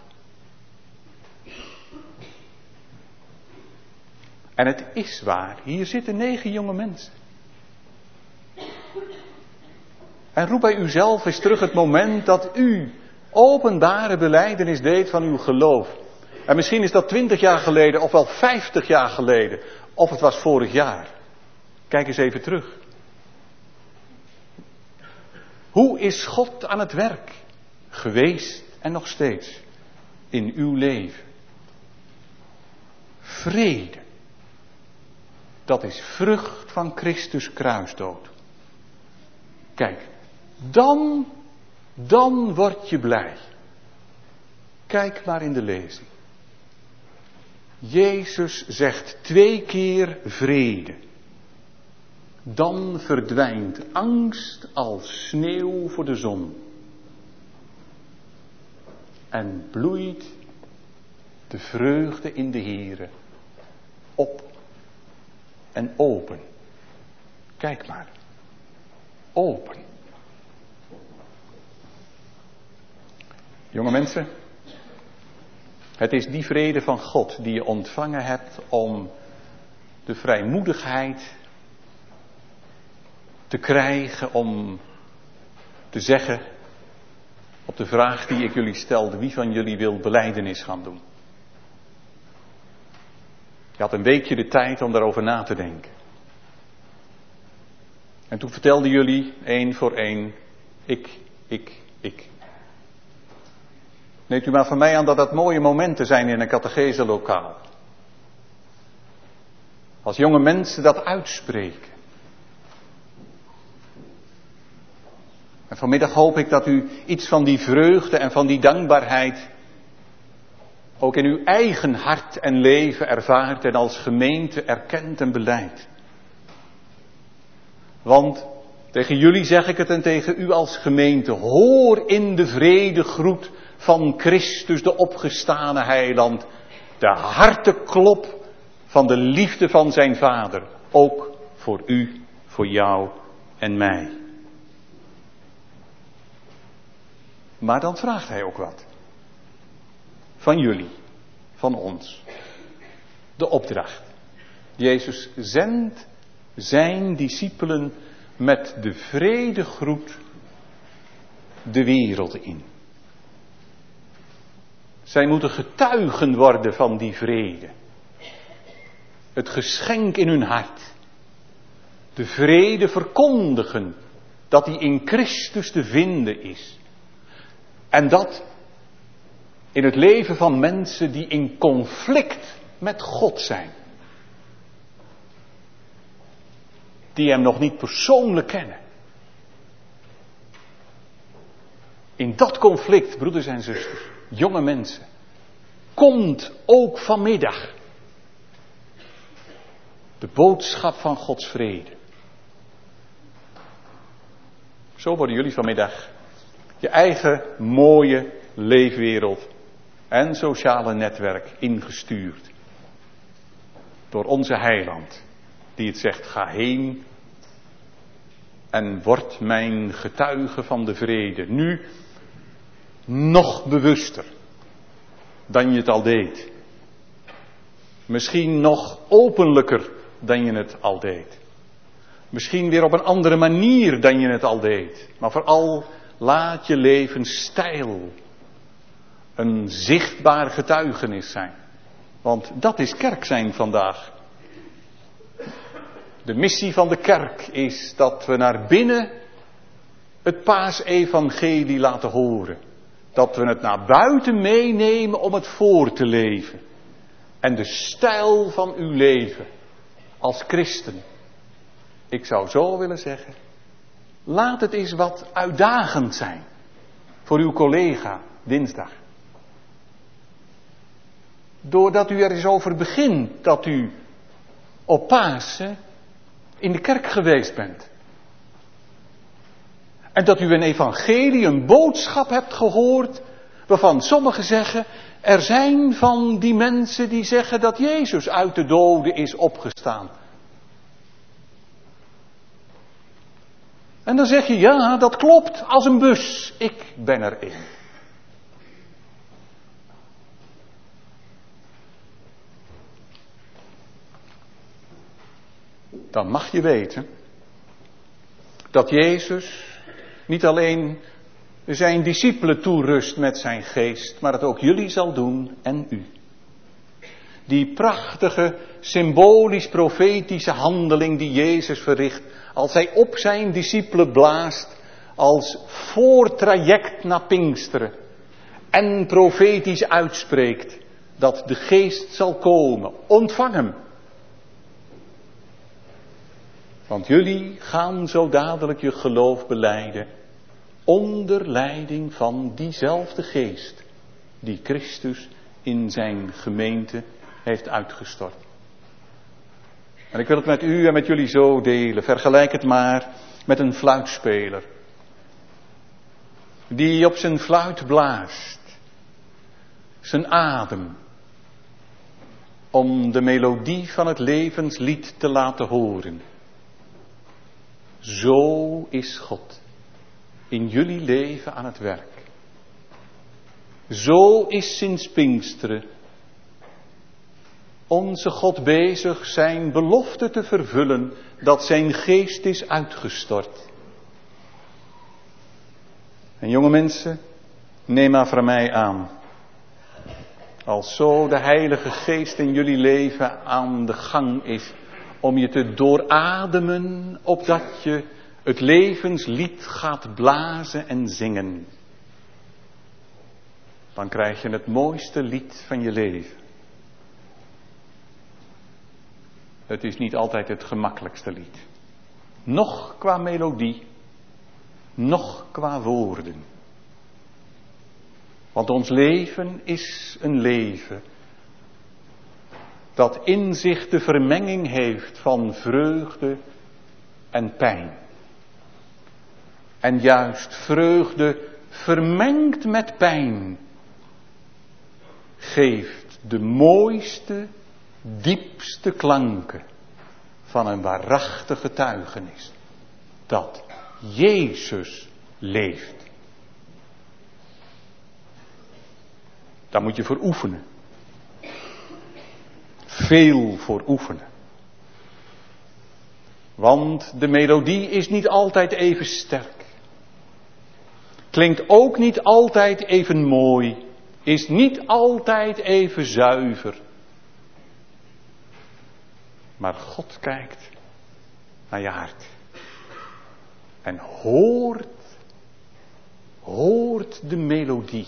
En het is waar. Hier zitten negen jonge mensen. En roep bij uzelf eens terug het moment dat u openbare belijdenis deed van uw geloof. En misschien is dat twintig jaar geleden of wel vijftig jaar geleden. Of het was vorig jaar. Kijk eens even terug. Hoe is God aan het werk geweest en nog steeds in uw leven? Vrede. Dat is vrucht van Christus kruisdood. Kijk, dan, dan word je blij. Kijk maar in de lezing. Jezus zegt twee keer vrede. Dan verdwijnt angst als sneeuw voor de zon. En bloeit de vreugde in de Here op en open. Kijk maar. Open. Jonge mensen, het is die vrede van God die je ontvangen hebt om de vrijmoedigheid te krijgen om te zeggen op de vraag die ik jullie stelde, wie van jullie wil belijdenis gaan doen? Je had een weekje de tijd om daarover na te denken. En toen vertelden jullie, één voor één, ik, ik, ik. Neemt u maar van mij aan dat dat mooie momenten zijn in een catecheselokaal. Als jonge mensen dat uitspreken. En vanmiddag hoop ik dat u iets van die vreugde en van die dankbaarheid ook in uw eigen hart en leven ervaart en als gemeente erkent en belijdt. Want tegen jullie zeg ik het en tegen u als gemeente, hoor in de vredegroet van Christus, de opgestane heiland, de harteklop van de liefde van zijn Vader, ook voor u, voor jou en mij. Maar dan vraagt hij ook wat. Van jullie, van ons. De opdracht. Jezus zendt zijn discipelen met de vredegroet de wereld in. Zij moeten getuigen worden van die vrede. Het geschenk in hun hart. De vrede verkondigen dat die in Christus te vinden is. En dat in het leven van mensen die in conflict met God zijn. Die hem nog niet persoonlijk kennen. In dat conflict, broeders en zusters, jonge mensen, komt ook vanmiddag de boodschap van Gods vrede. Zo worden jullie vanmiddag je eigen mooie leefwereld en sociale netwerk ingestuurd. Door onze heiland, die het zegt, ga heen en word mijn getuige van de vrede. Nu nog bewuster dan je het al deed. Misschien nog openlijker dan je het al deed. Misschien weer op een andere manier dan je het al deed. Maar vooral laat je levensstijl een zichtbaar getuigenis zijn. Want dat is kerk zijn vandaag. De missie van de kerk is dat we naar binnen het paasevangelie laten horen. Dat we het naar buiten meenemen om het voor te leven. En de stijl van uw leven als christen. Ik zou zo willen zeggen. Laat het eens wat uitdagend zijn. Voor uw collega dinsdag. Doordat u er eens over begint dat u op Pasen in de kerk geweest bent. En dat u een evangelie, een boodschap hebt gehoord Waarvan sommigen zeggen, er zijn van die mensen die zeggen dat Jezus uit de doden is opgestaan. En dan zeg je, ja, dat klopt, als een bus. Ik ben erin. Dan mag je weten dat Jezus niet alleen zijn discipelen toerust met zijn geest, maar het ook jullie zal doen en u. Die prachtige, symbolisch-profetische handeling die Jezus verricht, als hij op zijn discipelen blaast, als voortraject naar Pinksteren, en profetisch uitspreekt dat de geest zal komen. Ontvang hem. Want jullie gaan zo dadelijk je geloof belijden, onder leiding van diezelfde geest die Christus in zijn gemeente heeft uitgestort. En ik wil het met u en met jullie zo delen. Vergelijk het maar met een fluitspeler die op zijn fluit blaast, zijn adem, om de melodie van het levenslied te laten horen. Zo is God in jullie leven aan het werk. Zo is sinds Pinksteren onze God bezig zijn belofte te vervullen dat zijn geest is uitgestort. En jonge mensen, neem maar van mij aan. Als zo de Heilige Geest in jullie leven aan de gang is om je te doorademen, opdat je het levenslied gaat blazen en zingen. Dan krijg je het mooiste lied van je leven. Het is niet altijd het gemakkelijkste lied. Noch qua melodie, noch qua woorden. Want ons leven is een leven dat in zich de vermenging heeft van vreugde en pijn. En juist vreugde vermengd met pijn geeft de mooiste, diepste klanken van een waarachtige getuigenis dat Jezus leeft. Daar moet je voor oefenen. Veel voor oefenen. Want de melodie is niet altijd even sterk. Klinkt ook niet altijd even mooi. Is niet altijd even zuiver. Maar God kijkt naar je hart. En hoort, hoort de melodie.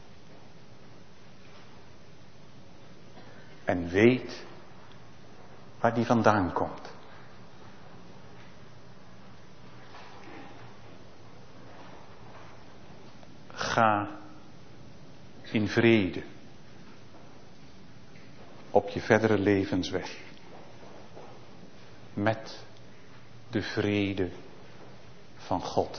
En weet waar die vandaan komt. Ga in vrede op je verdere levensweg. Met de vrede van God.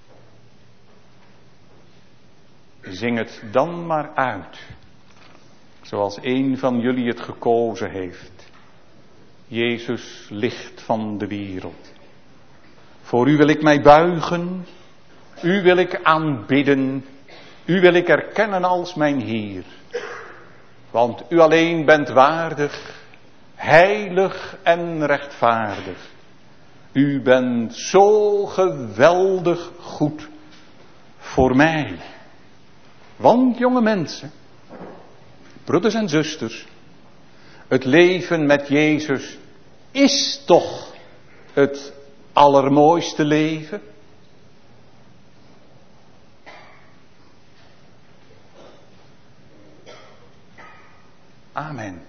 Zing het dan maar uit. Zoals een van jullie het gekozen heeft. Jezus, licht van de wereld. Voor u wil ik mij buigen. U wil ik aanbidden. U wil ik erkennen als mijn Heer. Want u alleen bent waardig, heilig en rechtvaardig. U bent zo geweldig goed voor mij. Want jonge mensen, broeders en zusters, het leven met Jezus is toch het allermooiste leven? Amen.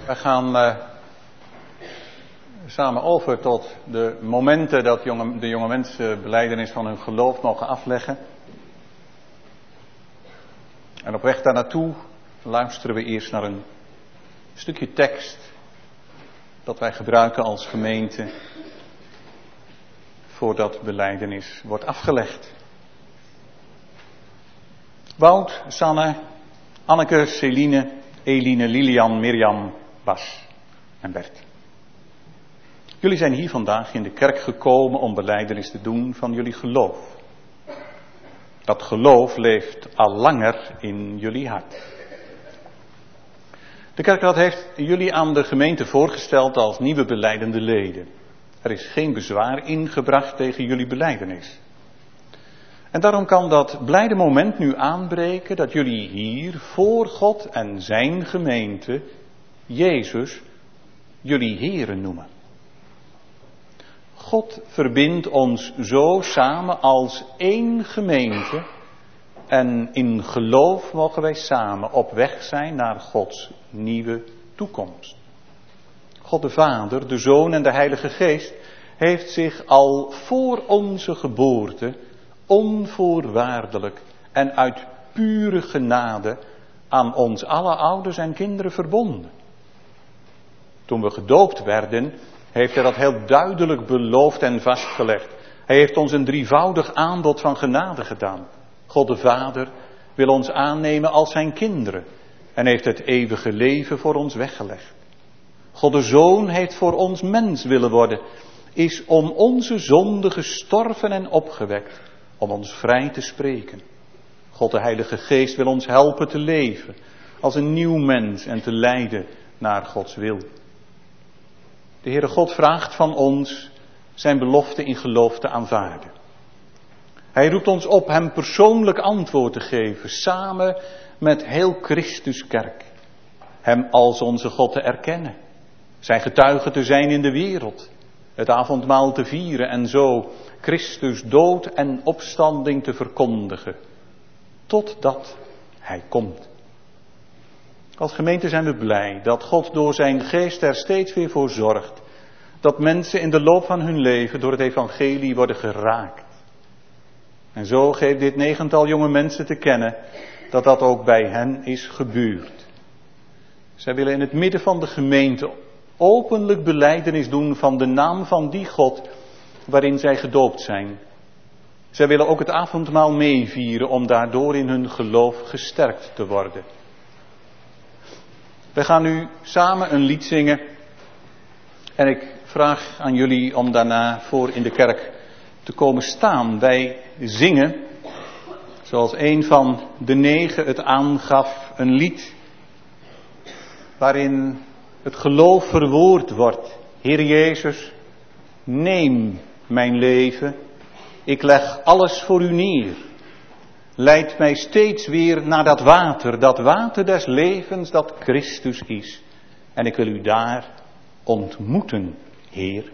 We gaan uh, samen over tot de momenten dat jonge, de jonge mensen belijdenis van hun geloof mogen afleggen. En op weg daar naartoe luisteren we eerst naar een stukje tekst dat wij gebruiken als gemeente voordat belijdenis wordt afgelegd. Wout, Sanne, Anneke, Celine, Eline, Lilian, Mirjam, Bas en Bert. Jullie zijn hier vandaag in de kerk gekomen om belijdenis te doen van jullie geloof. Dat geloof leeft al langer in jullie hart. De kerkraad heeft jullie aan de gemeente voorgesteld als nieuwe belijdende leden. Er is geen bezwaar ingebracht tegen jullie belijdenis. En daarom kan dat blijde moment nu aanbreken dat jullie hier voor God en zijn gemeente Jezus jullie heren noemen. God verbindt ons zo samen als één gemeente en in geloof mogen wij samen op weg zijn naar Gods nieuwe toekomst. God de Vader, de Zoon en de Heilige Geest heeft zich al voor onze geboorte onvoorwaardelijk en uit pure genade aan ons alle ouders en kinderen verbonden. Toen we gedoopt werden, heeft hij dat heel duidelijk beloofd en vastgelegd. Hij heeft ons een drievoudig aanbod van genade gedaan. God de Vader wil ons aannemen als zijn kinderen en heeft het eeuwige leven voor ons weggelegd. God de Zoon heeft voor ons mens willen worden, is om onze zonde gestorven en opgewekt, om ons vrij te spreken. God de Heilige Geest wil ons helpen te leven als een nieuw mens en te leiden naar Gods wil. De Heere God vraagt van ons zijn belofte in geloof te aanvaarden. Hij roept ons op hem persoonlijk antwoord te geven, samen met heel Christus kerk. Hem als onze God te erkennen, zijn getuige te zijn in de wereld, het avondmaal te vieren en zo Christus dood en opstanding te verkondigen, totdat hij komt. Als gemeente zijn we blij dat God door zijn geest er steeds weer voor zorgt dat mensen in de loop van hun leven door het evangelie worden geraakt. En zo geeft dit negental jonge mensen te kennen dat dat ook bij hen is gebeurd. Zij willen in het midden van de gemeente openlijk belijdenis doen van de naam van die God waarin zij gedoopt zijn. Zij willen ook het avondmaal meevieren om daardoor in hun geloof gesterkt te worden. We gaan nu samen een lied zingen en ik vraag aan jullie om daarna voor in de kerk te komen staan. Wij zingen, zoals een van de negen het aangaf, een lied waarin het geloof verwoord wordt. Heer Jezus, neem mijn leven, ik leg alles voor u neer. Leid mij steeds weer naar dat water, dat water des levens dat Christus is. En ik wil u daar ontmoeten, Heer.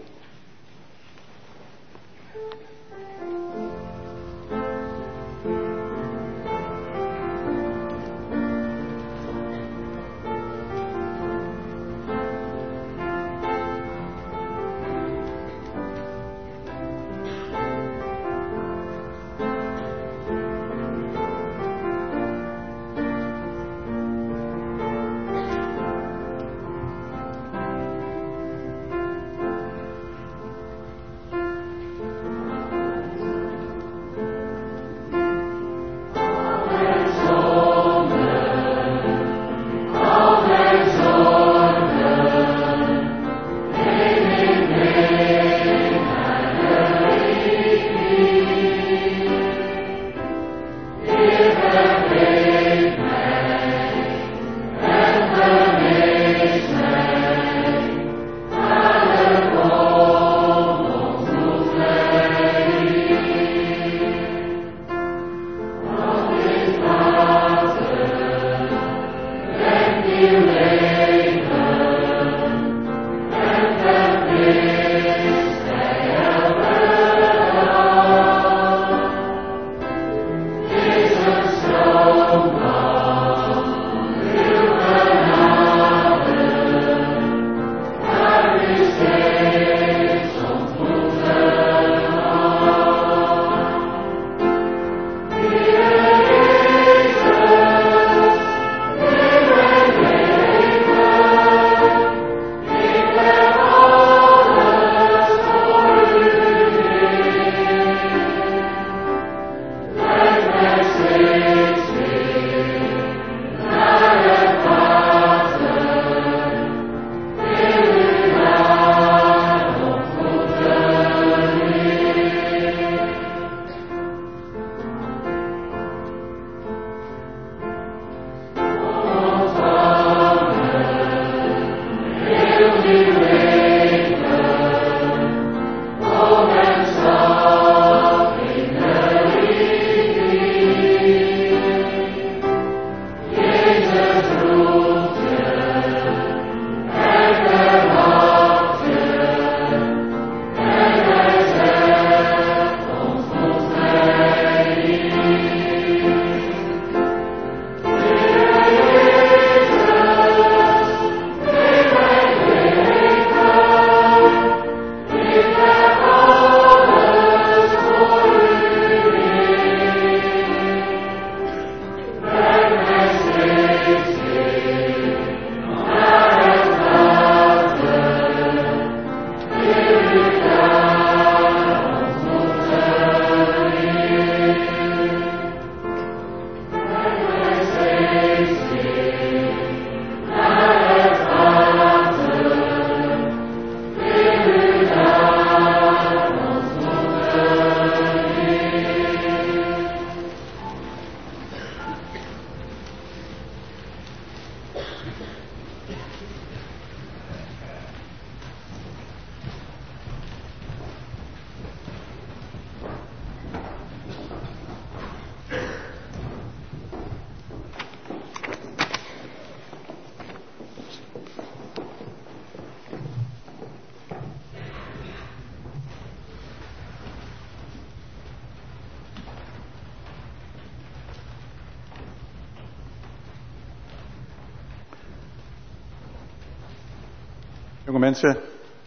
Jonge mensen,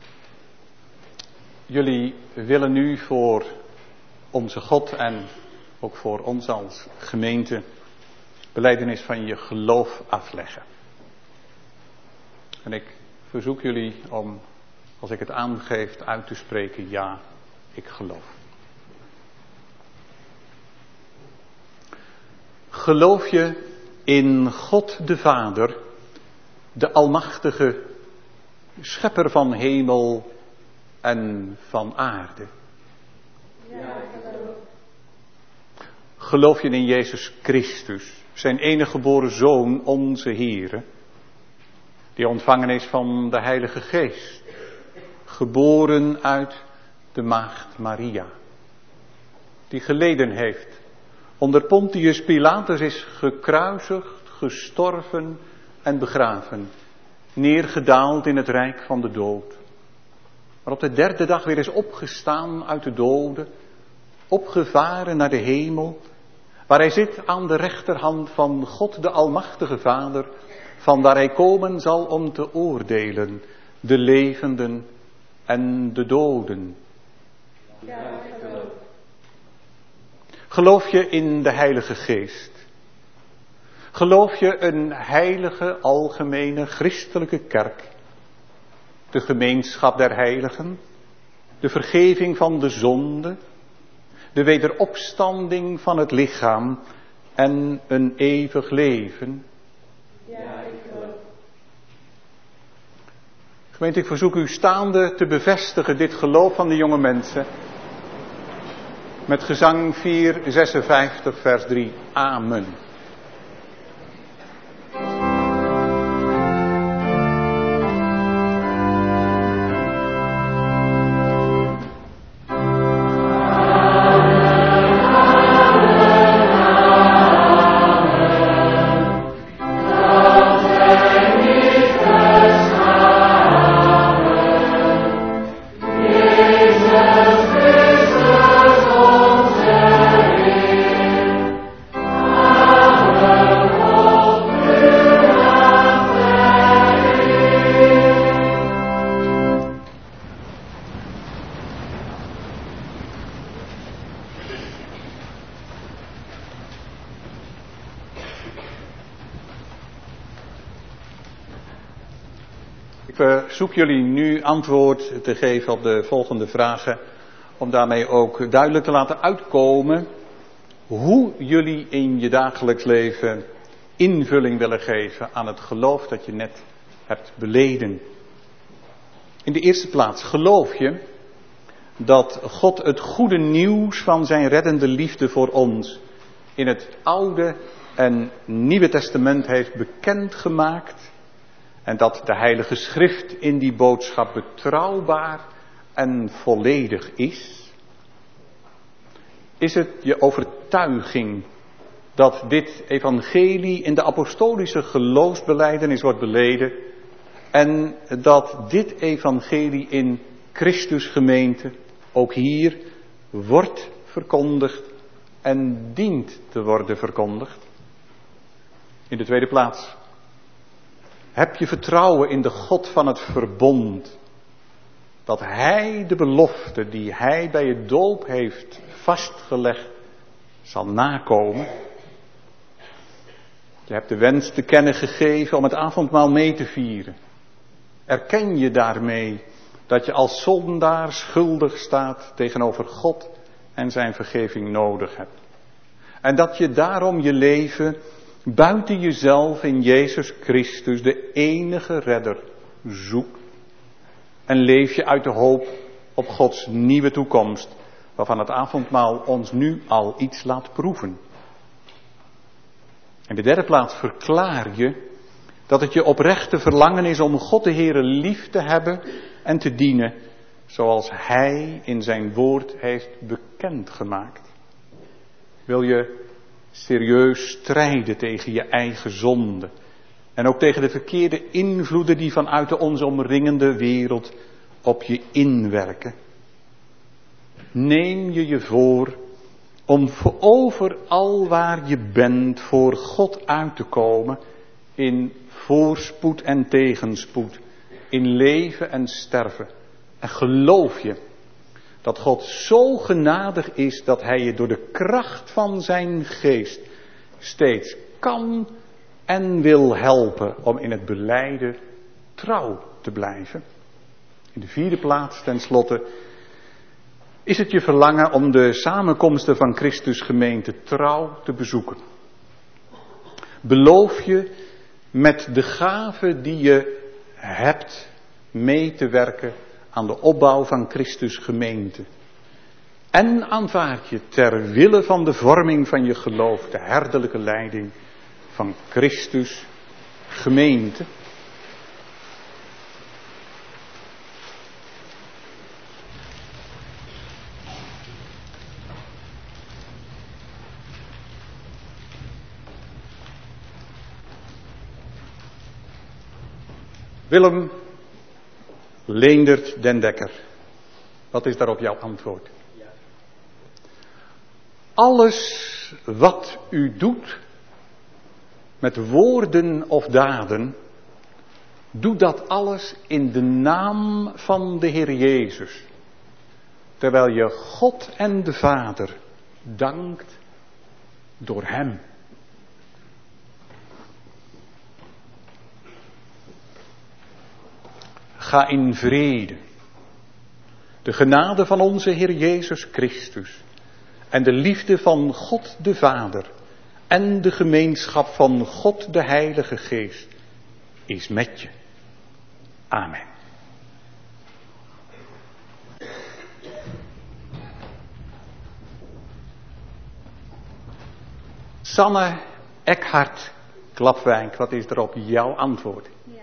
jullie willen nu voor onze God en ook voor ons als gemeente belijdenis van je geloof afleggen. En ik verzoek jullie om, als ik het aangeef, uit te spreken: ja, ik geloof. Geloof je in God de Vader, de almachtige schepper van hemel en van aarde? Ja, ik geloof. Geloof je in Jezus Christus, zijn enige geboren Zoon, onze Heere, die ontvangen is van de Heilige Geest, geboren uit de maagd Maria, die geleden heeft, onder Pontius Pilatus is gekruisigd, gestorven en begraven, neergedaald in het rijk van de dood, maar op de derde dag weer is opgestaan uit de doden, opgevaren naar de hemel, waar hij zit aan de rechterhand van God de Almachtige Vader, vandaar hij komen zal om te oordelen de levenden en de doden. Ja, ik geloof. Geloof je in de Heilige Geest? Geloof je een heilige, algemene, christelijke kerk? De gemeenschap der heiligen? De vergeving van de zonde? De wederopstanding van het lichaam en een eeuwig leven? Ja, ik geloof. Gemeente, ik verzoek u staande te bevestigen dit geloof van de jonge mensen. Met gezang vier zesenvijftig vers drie. Amen. Ik verzoek jullie nu antwoord te geven op de volgende vragen, om daarmee ook duidelijk te laten uitkomen hoe jullie in je dagelijks leven invulling willen geven aan het geloof dat je net hebt beleden. In de eerste plaats, geloof je dat God het goede nieuws van zijn reddende liefde voor ons in het Oude en Nieuwe Testament heeft bekendgemaakt? En dat de Heilige Schrift in die boodschap betrouwbaar en volledig is? Is het je overtuiging dat dit evangelie in de apostolische geloofsbelijdenis wordt beleden en dat dit evangelie in Christus gemeente ook hier wordt verkondigd en dient te worden verkondigd? In de tweede plaats, heb je vertrouwen in de God van het verbond, dat Hij de belofte die Hij bij je doop heeft vastgelegd, zal nakomen? Je hebt de wens te kennen gegeven om het avondmaal mee te vieren. Erken je daarmee dat je als zondaar schuldig staat tegenover God en zijn vergeving nodig hebt? En dat je daarom je leven buiten jezelf in Jezus Christus, de enige redder, zoekt? En leef je uit de hoop op Gods nieuwe toekomst, waarvan het avondmaal ons nu al iets laat proeven? In de derde plaats verklaar je dat het je oprechte verlangen is om God de Heere lief te hebben en te dienen, zoals Hij in zijn woord heeft bekendgemaakt. Wil je serieus strijden tegen je eigen zonde en ook tegen de verkeerde invloeden die vanuit de ons omringende wereld op je inwerken? Neem je je voor om overal waar je bent voor God uit te komen in voorspoed en tegenspoed in leven en sterven? En geloof je dat God zo genadig is dat hij je door de kracht van zijn geest steeds kan en wil helpen om in het belijden trouw te blijven? In de vierde plaats, tenslotte, is het je verlangen om de samenkomsten van Christus gemeente trouw te bezoeken? Beloof je met de gave die je hebt mee te werken aan de opbouw van Christus gemeente? En aanvaard je ter wille van de vorming van je geloof de herderlijke leiding van Christus gemeente? Willem Leendert den Dekker, wat is daarop jouw antwoord? Alles wat u doet, met woorden of daden, doe dat alles in de naam van de Heer Jezus, terwijl je God en de Vader dankt door Hem. Ga in vrede. De genade van onze Heer Jezus Christus en de liefde van God de Vader en de gemeenschap van God de Heilige Geest is met je. Amen. Sanne Eckhart Klapwijk, wat is erop jouw antwoord? Ja.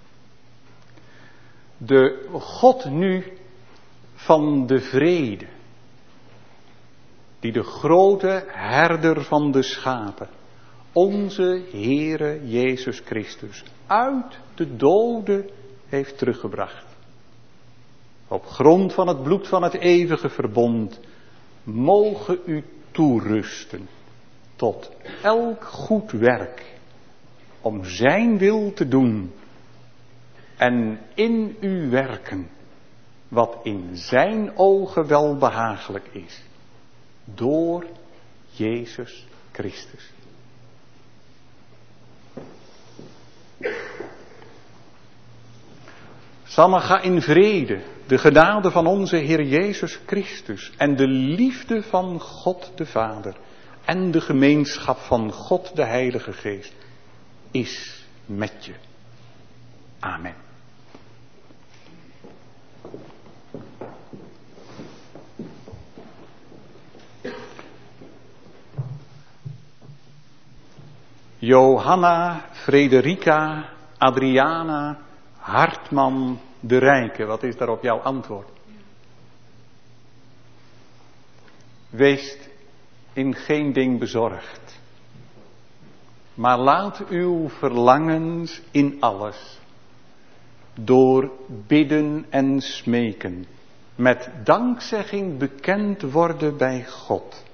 De God nu van de vrede, die de grote herder van de schapen, onze Heere Jezus Christus, uit de doden heeft teruggebracht. Op grond van het bloed van het eeuwige verbond, mogen u toerusten tot elk goed werk, om zijn wil te doen en in u werken, wat in zijn ogen welbehagelijk is, door Jezus Christus. Sanne, ga in vrede, de genade van onze Heer Jezus Christus en de liefde van God de Vader en de gemeenschap van God de Heilige Geest is met je. Amen. Johanna, Frederica, Adriana, Hartman, de Rijke. Wat is daarop jouw antwoord? Wees in geen ding bezorgd, maar laat uw verlangens in alles door bidden en smeken met dankzegging bekend worden bij God.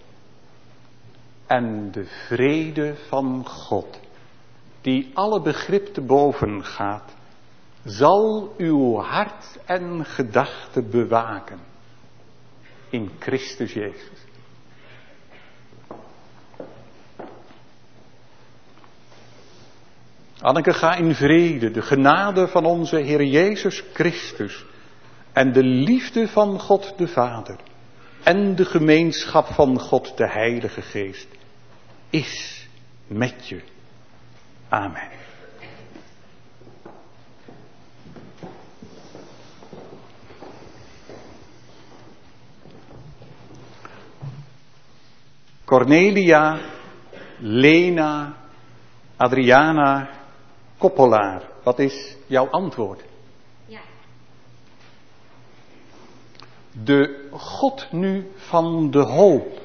En de vrede van God, die alle begrip te boven gaat, zal uw hart en gedachten bewaken in Christus Jezus. Anneke, ga in vrede, de genade van onze Heer Jezus Christus en de liefde van God de Vader en de gemeenschap van God de Heilige Geest is met je. Amen. Cornelia, Lena, Adriana, Koppelaar. Wat is jouw antwoord? Ja. De God nu van de hoop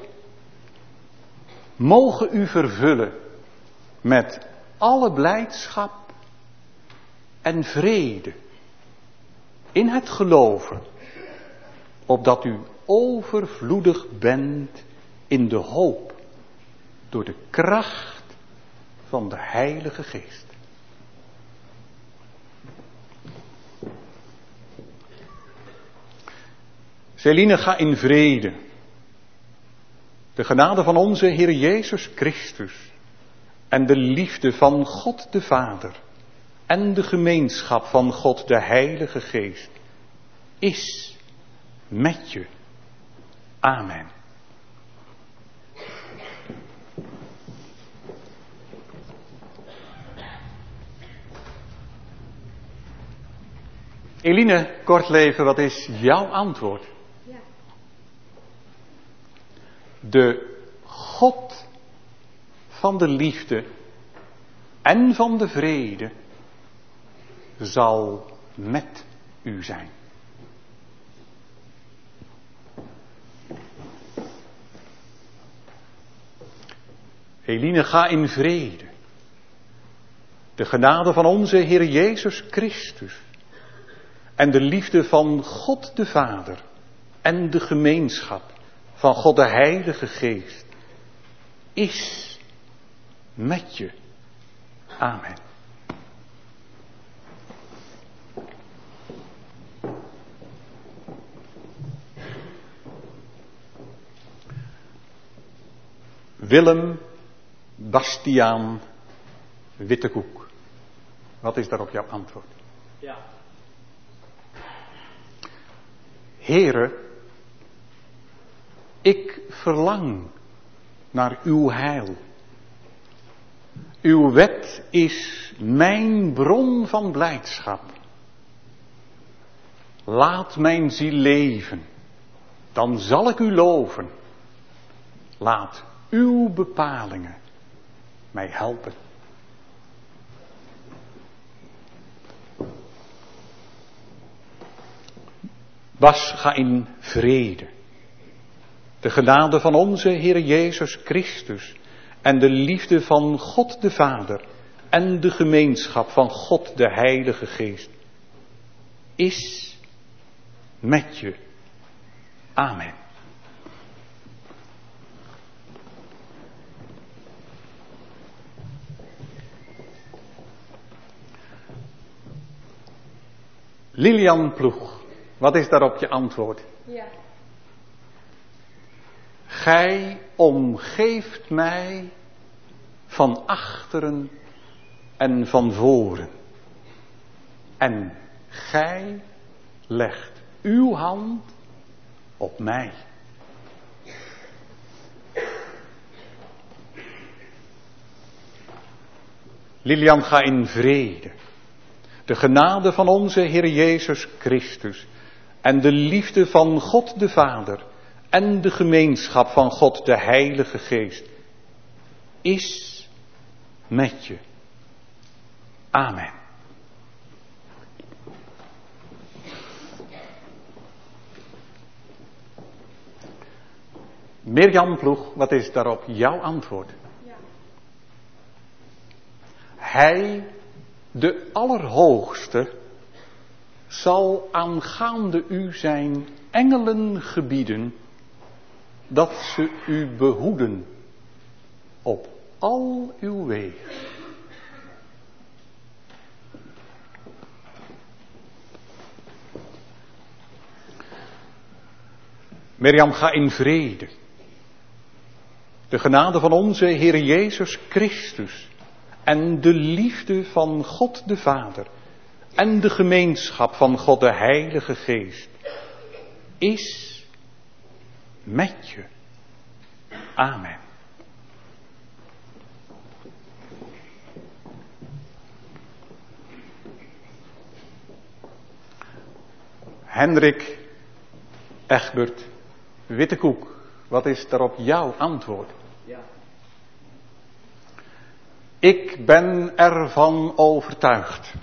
mogen u vervullen met alle blijdschap en vrede in het geloven, opdat u overvloedig bent in de hoop door de kracht van de Heilige Geest. Celine, ga in vrede. De genade van onze Heer Jezus Christus en de liefde van God de Vader en de gemeenschap van God de Heilige Geest is met je. Amen. Eline, Kortleven, wat is jouw antwoord? Ja. De God van de liefde en van de vrede zal met u zijn. Eline, ga in vrede. De genade van onze Heer Jezus Christus en de liefde van God de Vader en de gemeenschap van God de Heilige Geest is met je. Amen. Willem Bastiaan Wittekoek. Wat is daarop jouw antwoord? Ja. Heere, ik verlang naar uw heil. Uw wet is mijn bron van blijdschap. Laat mijn ziel leven, dan zal ik u loven. Laat uw bepalingen mij helpen. Bas, ga in vrede. De genade van onze Heer Jezus Christus en de liefde van God de Vader en de gemeenschap van God de Heilige Geest is met je. Amen. Lilian Ploeg, wat is daarop je antwoord? Ja. Gij omgeeft mij van achteren en van voren. En gij legt uw hand op mij. Lilian, ga in vrede. De genade van onze Heer Jezus Christus en de liefde van God de Vader en de gemeenschap van God de Heilige Geest is met je. Amen. Mirjam Ploeg, wat is daarop jouw antwoord? Ja. Hij, de Allerhoogste, zal aangaande u zijn engelen gebieden, dat ze u behoeden op al uw wegen. Mirjam, ga in vrede. De genade van onze Heer Jezus Christus en de liefde van God de Vader en de gemeenschap van God de Heilige Geest is met je. Amen. Hendrik Egbert Wittekoek, wat is daarop jouw antwoord? Ja. Ik ben ervan overtuigd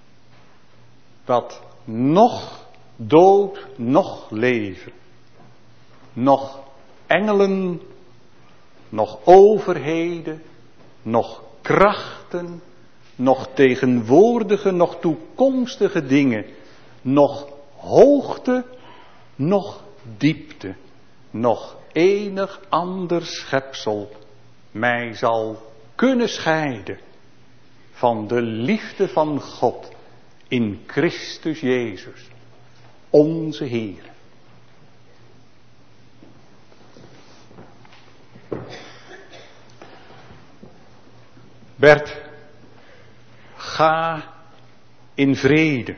dat nog dood, nog leven, nog engelen, nog overheden, nog krachten, nog tegenwoordige, nog toekomstige dingen, nog hoogte, nog diepte, nog enig ander schepsel mij zal kunnen scheiden van de liefde van God in Christus Jezus, onze Heer. Bert, ga in vrede.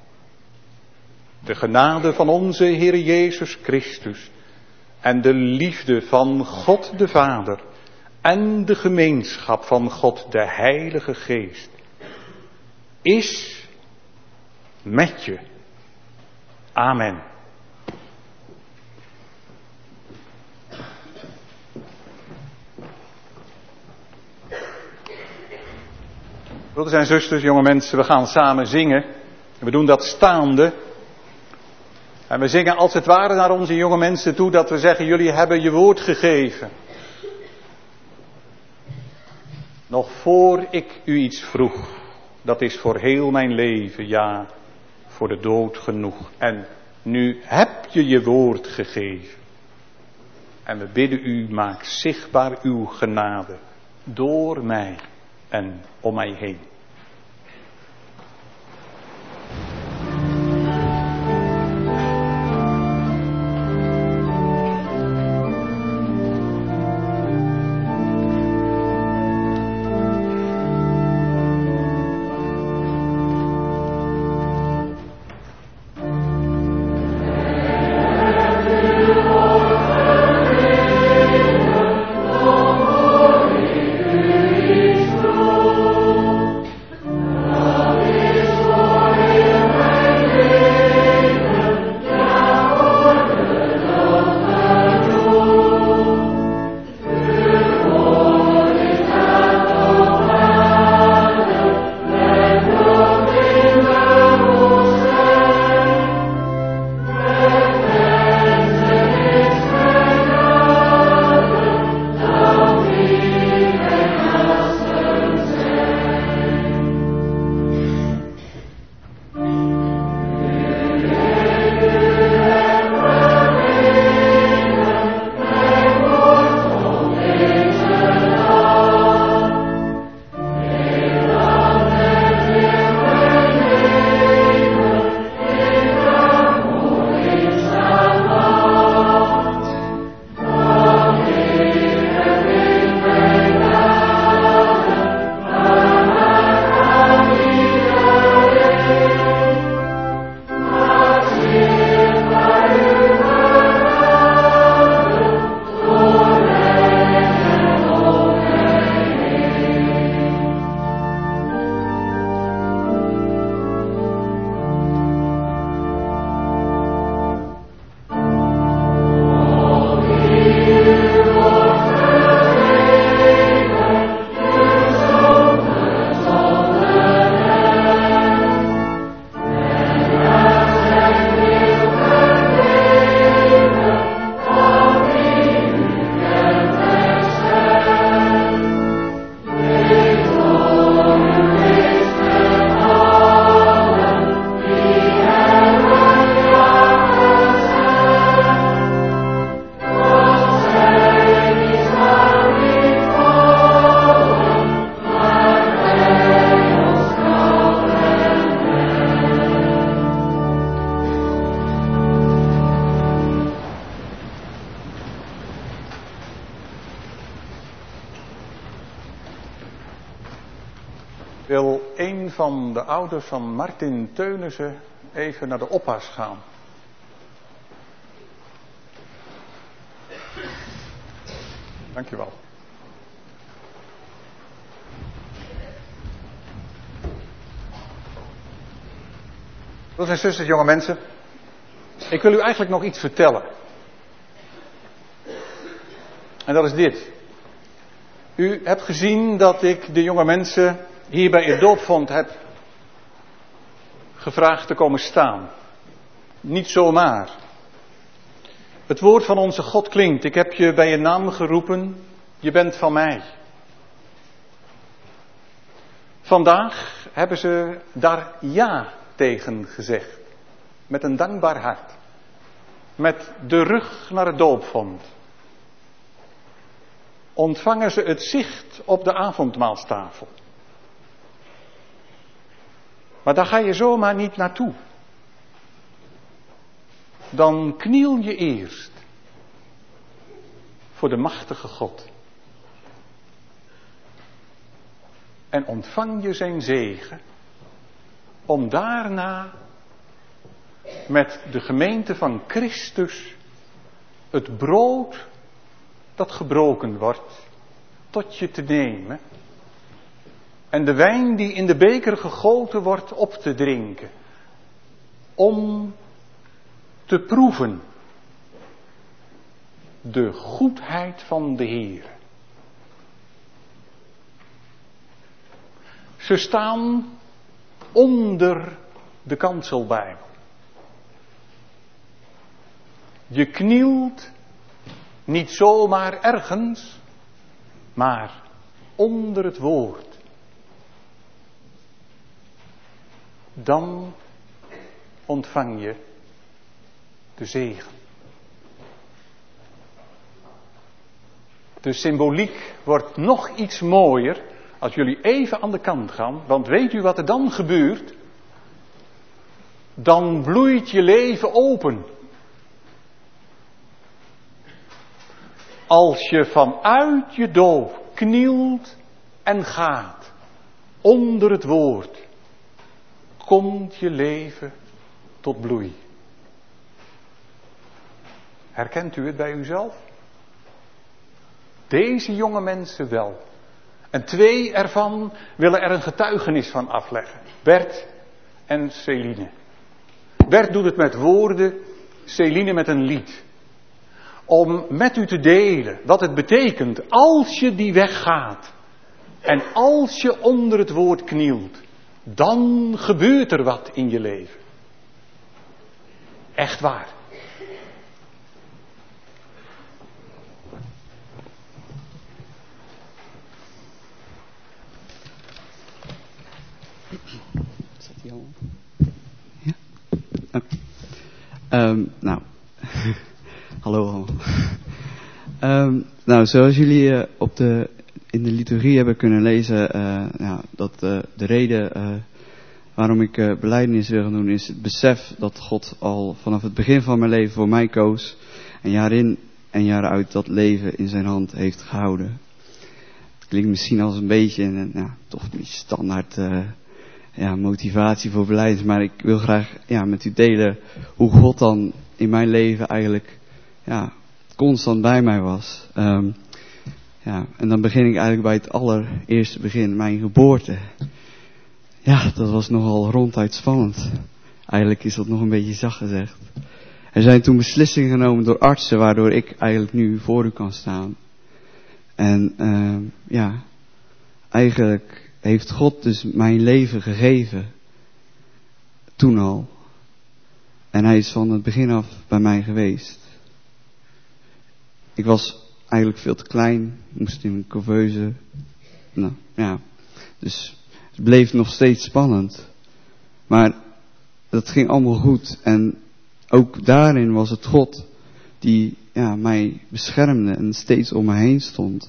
De genade van onze Heer Jezus Christus en de liefde van God de Vader en de gemeenschap van God de Heilige Geest is met je. Amen. Broeders en zusters, jonge mensen, we gaan samen zingen. We doen dat staande. En we zingen als het ware naar onze jonge mensen toe dat we zeggen, jullie hebben je woord gegeven. Nog voor ik u iets vroeg, dat is voor heel mijn leven, ja, voor de dood genoeg. En nu heb je je woord gegeven. En we bidden u, maak zichtbaar uw genade door mij en om mij heen. Wil een van de ouders van Martin Teunissen even naar de oppas gaan? Dankjewel. Broeders en zusters, jonge mensen. Ik wil u eigenlijk nog iets vertellen. En dat is dit. U hebt gezien dat ik de jonge mensen hier bij het doopvond heb gevraagd te komen staan. Niet zomaar. Het woord van onze God klinkt. Ik heb je bij je naam geroepen. Je bent van mij. Vandaag hebben ze daar ja tegen gezegd. Met een dankbaar hart. Met de rug naar het doopvond. Ontvangen ze het zicht op de avondmaalstafel. Maar daar ga je zomaar niet naartoe. Dan kniel je eerst voor de machtige God. en ontvang je zijn zegen, om daarna met de gemeente van Christus het brood dat gebroken wordt tot je te nemen en de wijn die in de beker gegoten wordt op te drinken, om te proeven de goedheid van de Heer. Ze staan onder de kanselbijbel. Je knielt niet zomaar ergens, maar onder het woord. Dan ontvang je de zegen. De symboliek wordt nog iets mooier als jullie even aan de kant gaan, want weet u wat er dan gebeurt? Dan bloeit je leven open. Als je vanuit je doop knielt en gaat onder het woord, komt je leven tot bloei. Herkent u het bij uzelf? Deze jonge mensen wel. En twee ervan willen er een getuigenis van afleggen. Bert en Celine. Bert doet het met woorden, Celine met een lied. Om met u te delen wat het betekent als je die weg gaat. En als je onder het woord knielt. Dan gebeurt er wat in je leven. Echt waar. Zat hij al? Ja? Okay. Um, nou, hallo allemaal. Um, nou, zoals jullie uh, op de, in de liturgie hebben kunnen lezen, uh, ja, dat uh, de reden uh, waarom ik uh, belijdenis wil gaan doen is het besef dat God al vanaf het begin van mijn leven voor mij koos en jaar in en jaar uit dat leven in zijn hand heeft gehouden. Het klinkt misschien als een beetje een, ja, toch een beetje standaard uh, ja, motivatie voor belijdenis, maar ik wil graag ja, met u delen hoe God dan in mijn leven eigenlijk ja, constant bij mij was. Um, ja, en dan begin ik eigenlijk bij het allereerste begin, mijn geboorte. Ja, dat was nogal ronduit spannend. Eigenlijk is dat nog een beetje zacht gezegd. Er zijn toen beslissingen genomen door artsen, waardoor ik eigenlijk nu voor u kan staan. En uh, ja, eigenlijk heeft God dus mijn leven gegeven. Toen al. En hij is van het begin af bij mij geweest. Ik was eigenlijk veel te klein, moest in een couveuse. Nou, ja, dus het bleef nog steeds spannend. Maar dat ging allemaal goed. En ook daarin was het God die ja, mij beschermde en steeds om me heen stond.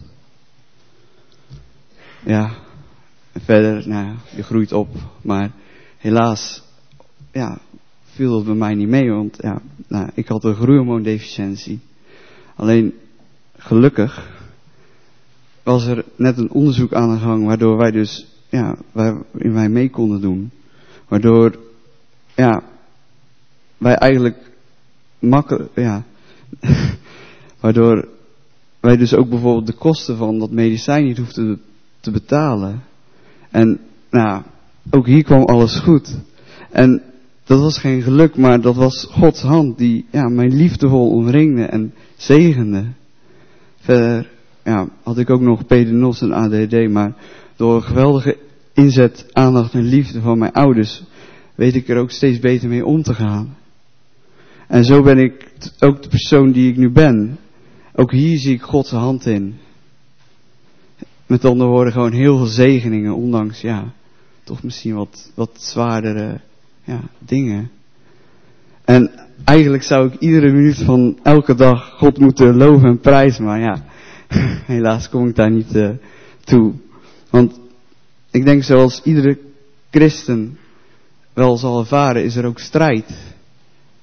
Ja, en verder, nou ja, je groeit op. Maar helaas, ja, viel dat bij mij niet mee. Want ja, nou, ik had een groeihormoondeficiëntie. Alleen, gelukkig was er net een onderzoek aan de gang, waardoor wij dus, ja, waarin wij mee konden doen. Waardoor, ja, wij eigenlijk makkelijk, ja, waardoor wij dus ook bijvoorbeeld de kosten van dat medicijn niet hoefden te betalen. En, nou, ook hier kwam alles goed. En dat was geen geluk, maar dat was Gods hand die, ja, mij liefdevol omringde en zegende. Verder, ja, had ik ook nog P D N O S en A D D, maar door een geweldige inzet, aandacht en liefde van mijn ouders, weet ik er ook steeds beter mee om te gaan. En zo ben ik ook de persoon die ik nu ben. Ook hier zie ik Gods hand in. Met andere woorden, gewoon heel veel zegeningen, ondanks, ja, toch misschien wat, wat zwaardere, ja, dingen. En eigenlijk zou ik iedere minuut van elke dag God moeten loven en prijzen, maar ja, helaas kom ik daar niet uh, toe. Want ik denk zoals iedere christen wel zal ervaren, is er ook strijd.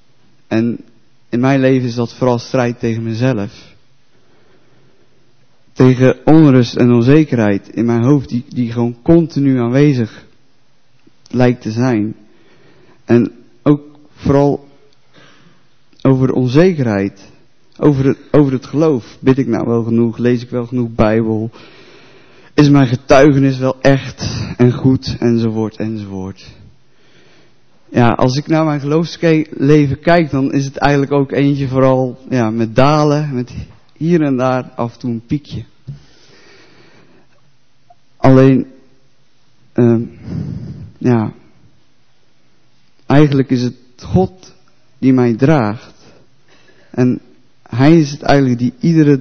En in mijn leven is dat vooral strijd tegen mezelf. tegen onrust en onzekerheid in mijn hoofd, die, die gewoon continu aanwezig lijkt te zijn. En ook vooral over onzekerheid, over het, over het geloof. Bid ik nou wel genoeg? Lees ik wel genoeg Bijbel? Is mijn getuigenis wel echt en goed? Enzovoort, enzovoort. Ja, als ik naar mijn geloofsleven kijk, dan is het eigenlijk ook eentje vooral ja, met dalen, met hier en daar af en toe een piekje. Alleen, um, ja, eigenlijk is het God die mij draagt. En Hij is het eigenlijk die iedere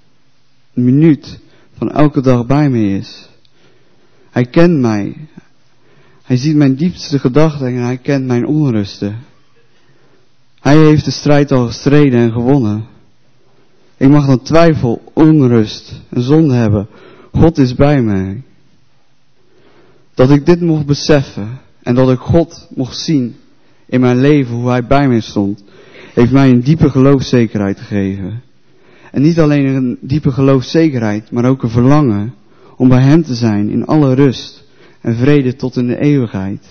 minuut van elke dag bij me is. Hij kent mij. Hij ziet mijn diepste gedachten en Hij kent mijn onrusten. Hij heeft de strijd al gestreden en gewonnen. Ik mag dan twijfel, onrust en zonde hebben. God is bij mij. Dat ik dit mocht beseffen en dat ik God mocht zien in mijn leven, hoe Hij bij mij stond, heeft mij een diepe geloofszekerheid gegeven. En niet alleen een diepe geloofszekerheid, maar ook een verlangen om bij Hem te zijn in alle rust en vrede tot in de eeuwigheid.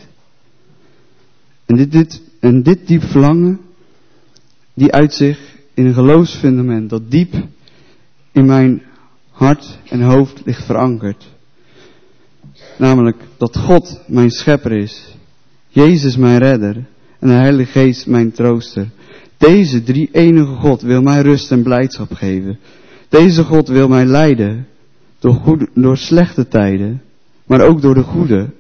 En dit, dit, en dit diep verlangen, die uit zich in een geloofsfundament dat diep in mijn hart en hoofd ligt verankerd. Namelijk dat God mijn schepper is, Jezus mijn redder en de Heilige Geest mijn trooster. Deze drie enige God wil mij rust en blijdschap geven. Deze God wil mij leiden door, goede, door slechte tijden, maar ook door de goede.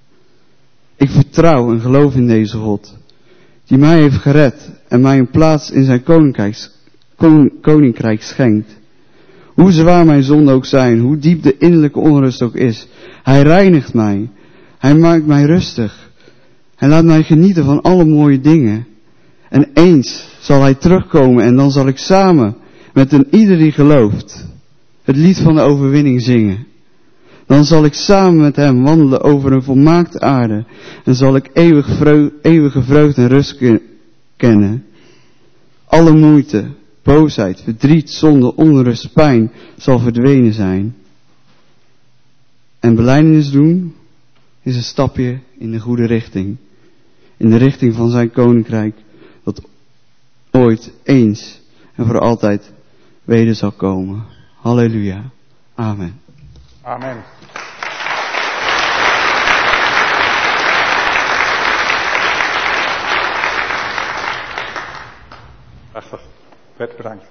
Ik vertrouw en geloof in deze God, die mij heeft gered en mij een plaats in zijn koninkrijk, koninkrijk schenkt. Hoe zwaar mijn zonden ook zijn, hoe diep de innerlijke onrust ook is, Hij reinigt mij. Hij maakt mij rustig. Hij laat mij genieten van alle mooie dingen. En eens zal Hij terugkomen en dan zal ik samen met een ieder die gelooft het lied van de overwinning zingen. Dan zal ik samen met Hem wandelen over een volmaakte aarde en zal ik eeuwig vreu- eeuwige vreugde en rust ke- kennen. Alle moeite, boosheid, verdriet, zonde, onrust, pijn zal verdwenen zijn. En belijdenis doen is een stapje in de goede richting. In de richting van zijn koninkrijk dat ooit eens en voor altijd weder zal komen. Halleluja. Amen. Amen. Prachtig. Bert, bedankt.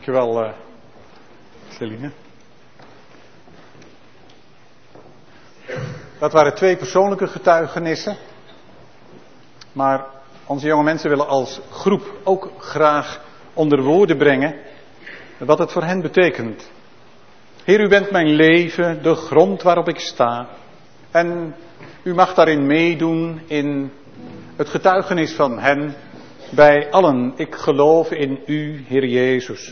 Dankjewel, uh, Celine. Dat waren twee persoonlijke getuigenissen. Maar onze jonge mensen willen als groep ook graag onder woorden brengen wat het voor hen betekent. Heer, u bent mijn leven, de grond waarop ik sta. En u mag daarin meedoen in het getuigenis van hen bij allen. Ik geloof in u, Heer Jezus.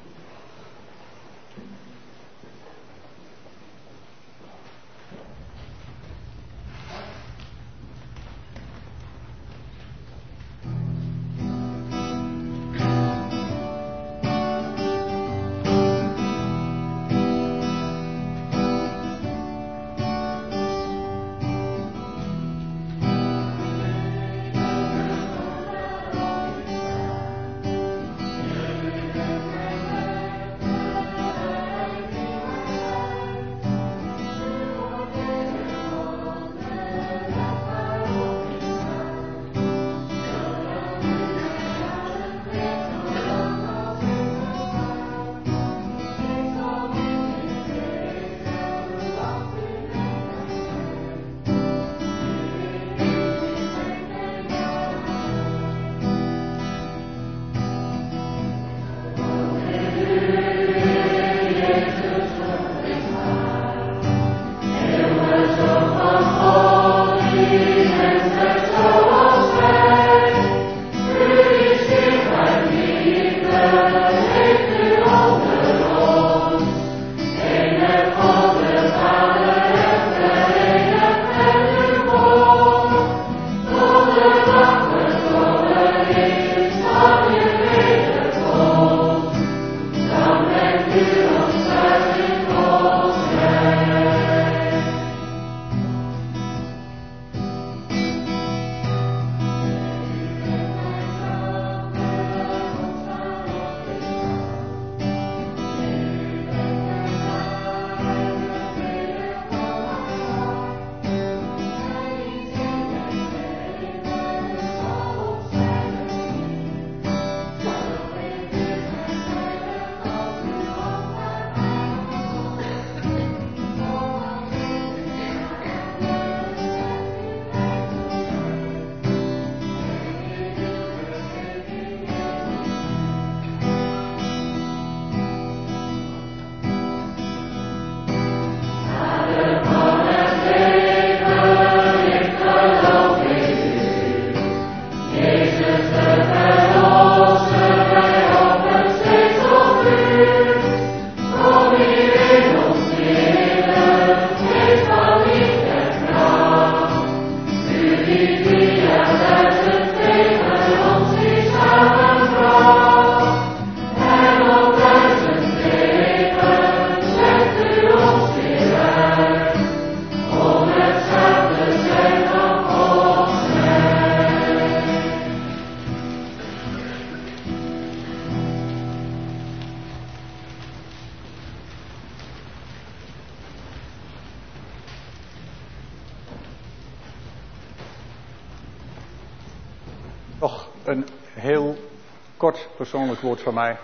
Nog een heel kort persoonlijk woord van mij.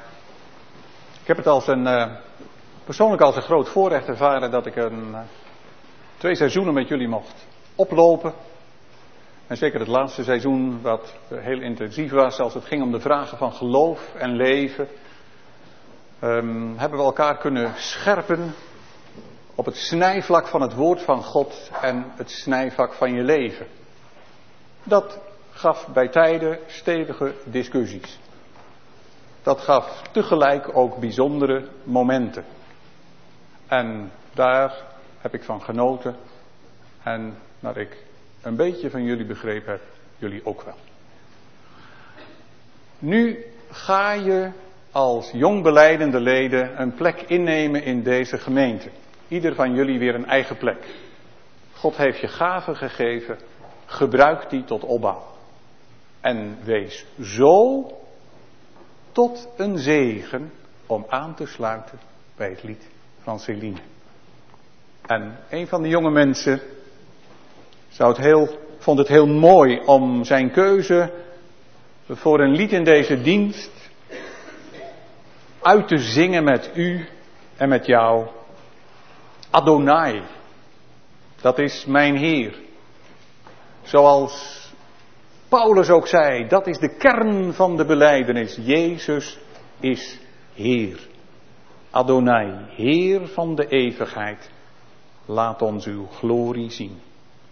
Ik heb het als een, uh, persoonlijk als een groot voorrecht ervaren dat ik een, uh, twee seizoenen met jullie mocht oplopen. En zeker het laatste seizoen wat uh, heel intensief was als het ging om de vragen van geloof en leven. Um, hebben we elkaar kunnen scherpen op het snijvlak van het woord van God en het snijvlak van je leven. Dat gaf bij tijden stevige discussies. Dat gaf tegelijk ook bijzondere momenten. En daar heb ik van genoten. En naar ik een beetje van jullie begrepen heb, jullie ook wel. Nu ga je als jong belijdende leden een plek innemen in deze gemeente. Ieder van jullie weer een eigen plek. God heeft je gaven gegeven. Gebruik die tot opbouw. En wees zo tot een zegen om aan te sluiten bij het lied van Celine. En een van de jonge mensen zou het heel, vond het heel mooi om zijn keuze voor een lied in deze dienst uit te zingen met u en met jou. Adonai, dat is mijn Heer. Zoals Paulus ook zei, dat is de kern van de belijdenis. Jezus is Heer. Adonai, Heer van de eeuwigheid. Laat ons uw glorie zien.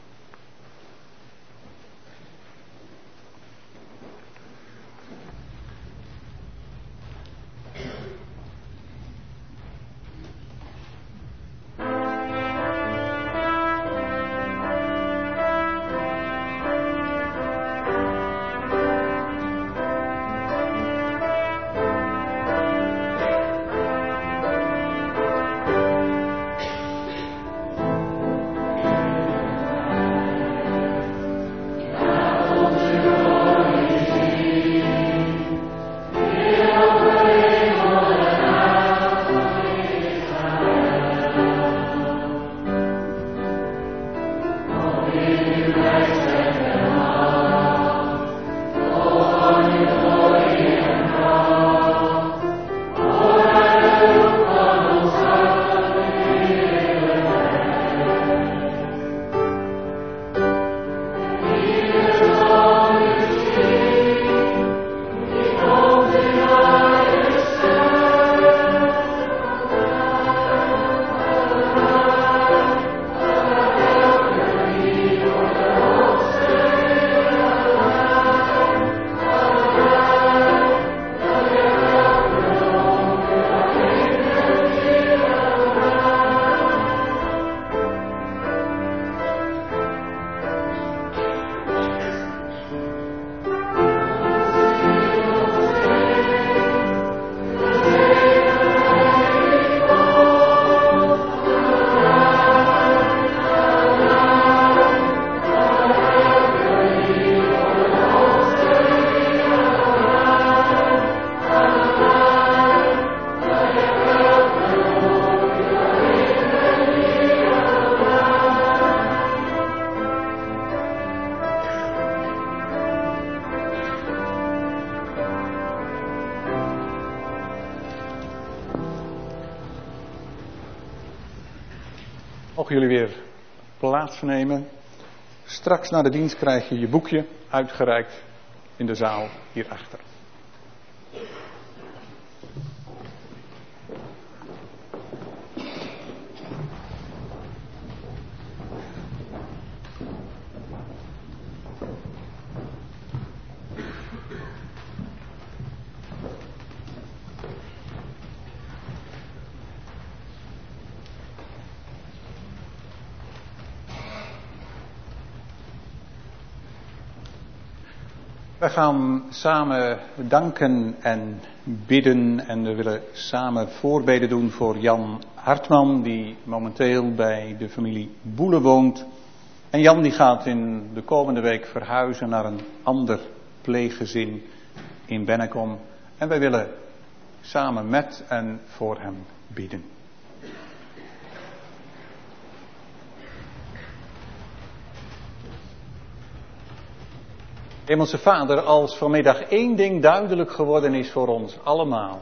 Mogen jullie weer plaatsnemen. Straks na de dienst krijg je je boekje uitgereikt in de zaal hierachter. We gaan samen danken en bidden en we willen samen voorbeden doen voor Jan Hartman die momenteel bij de familie Boele woont. En Jan die gaat in de komende week verhuizen naar een ander pleeggezin in Bennekom. En wij willen samen met en voor hem bidden. Hemelse Vader, als vanmiddag één ding duidelijk geworden is voor ons allemaal,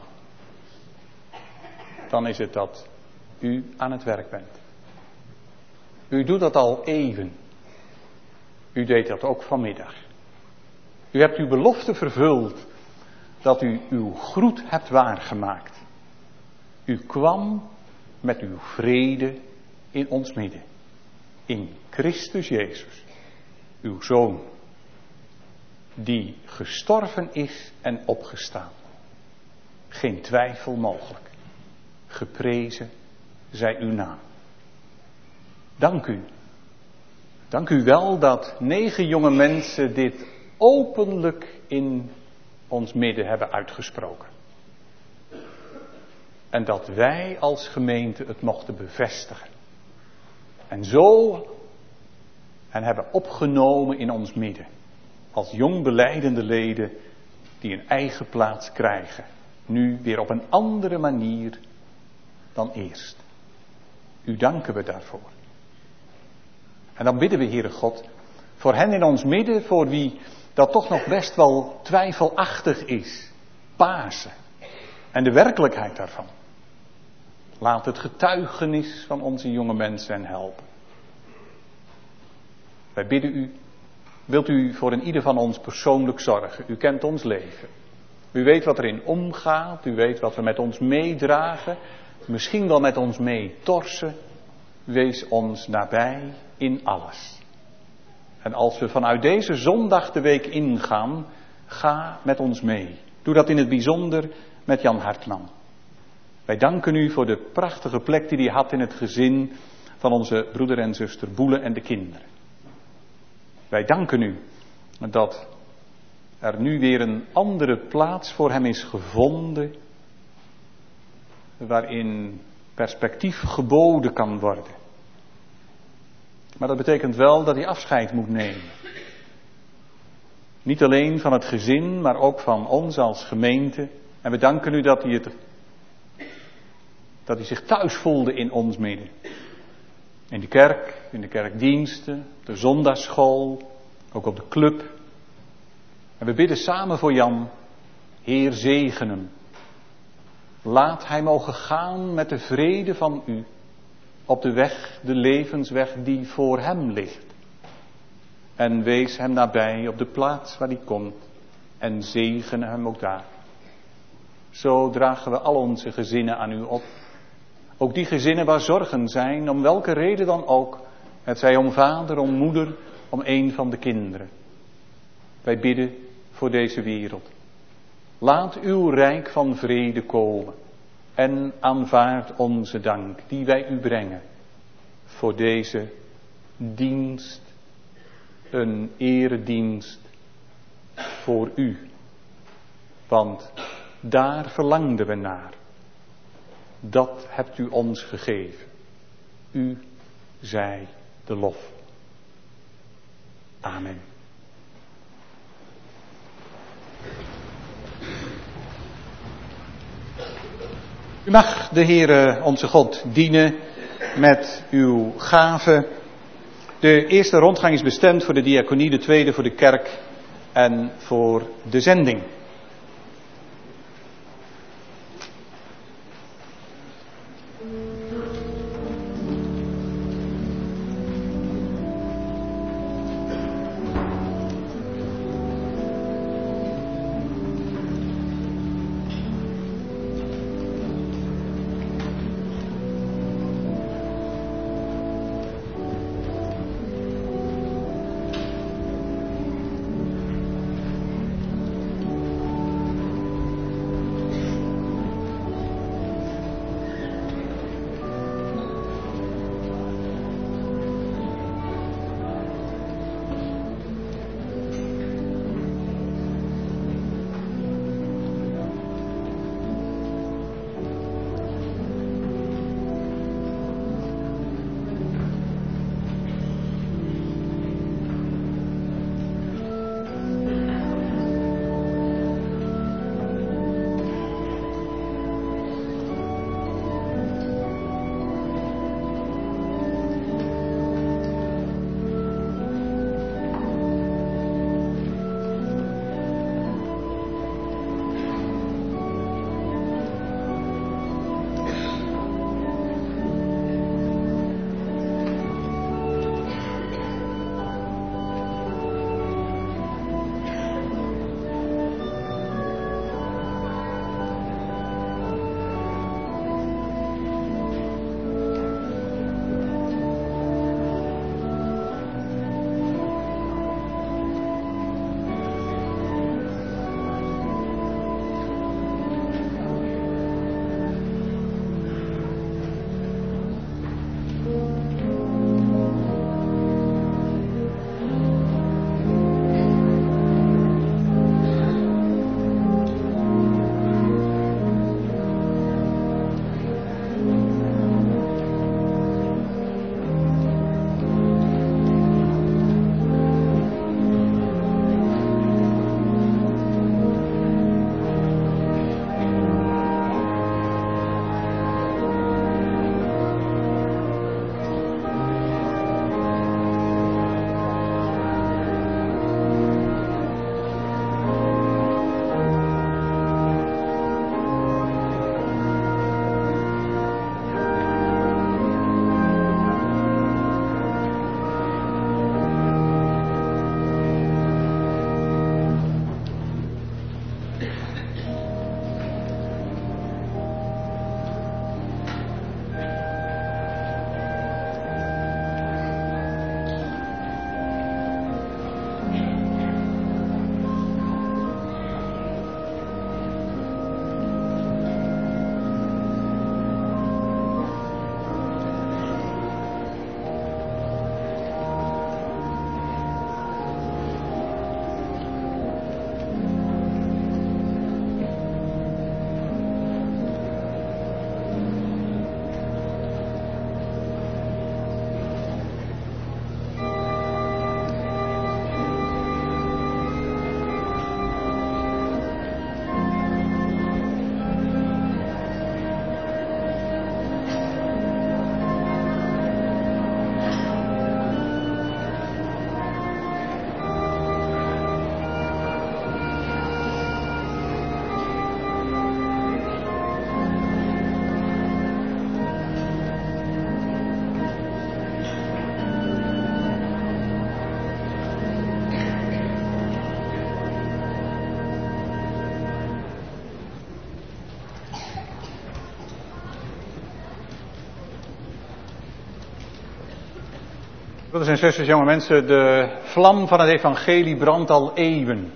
dan is het dat u aan het werk bent. U doet dat al even. U deed dat ook vanmiddag. U hebt uw belofte vervuld dat u uw groet hebt waargemaakt. U kwam met uw vrede in ons midden. In Christus Jezus, uw Zoon. Die gestorven is en opgestaan. Geen twijfel mogelijk. Geprezen zij uw naam. Dank u. Dank u wel dat negen jonge mensen dit openlijk in ons midden hebben uitgesproken. En dat wij als gemeente het mochten bevestigen. En zo hen hebben opgenomen in ons midden. Als jong belijdende leden die een eigen plaats krijgen. Nu weer op een andere manier dan eerst. U danken we daarvoor. En dan bidden we, Heere God, voor hen in ons midden, voor wie dat toch nog best wel twijfelachtig is. Pasen. en de werkelijkheid daarvan. Laat het getuigenis van onze jonge mensen hen helpen. Wij bidden u, wilt u voor een ieder van ons persoonlijk zorgen. U kent ons leven. U weet wat erin omgaat, u weet wat we met ons meedragen, misschien wel met ons meetorsen. Wees ons nabij in alles. En als we vanuit deze zondag de week ingaan, ga met ons mee. Doe dat in het bijzonder met Jan Hartman. Wij danken u voor de prachtige plek die hij had in het gezin van onze broeder en zuster Boele en de kinderen. Wij danken u dat er nu weer een andere plaats voor hem is gevonden, waarin perspectief geboden kan worden. Maar dat betekent wel dat hij afscheid moet nemen. Niet alleen van het gezin, maar ook van ons als gemeente. En we danken u dat hij, het, dat hij zich thuis voelde in ons midden. In de kerk, in de kerkdiensten, de zondagsschool, ook op de club. En we bidden samen voor Jan, Heer zegen hem. Laat hij mogen gaan met de vrede van u op de weg, de levensweg die voor hem ligt. En wees hem nabij op de plaats waar hij komt en zegen hem ook daar. Zo dragen we al onze gezinnen aan u op. Ook die gezinnen waar zorgen zijn, om welke reden dan ook. Het zij om vader, om moeder, om een van de kinderen. Wij bidden voor deze wereld. Laat uw rijk van vrede komen. En aanvaard onze dank die wij u brengen. Voor deze dienst. Een eredienst voor u. Want daar verlangden we naar. Dat hebt u ons gegeven. U zij de lof. Amen. U mag de Heere onze God dienen met uw gave. De eerste rondgang is bestemd voor de diaconie, de tweede voor de kerk en voor de zending. Broeders en zusters, jonge mensen, de vlam van het evangelie brandt al eeuwen.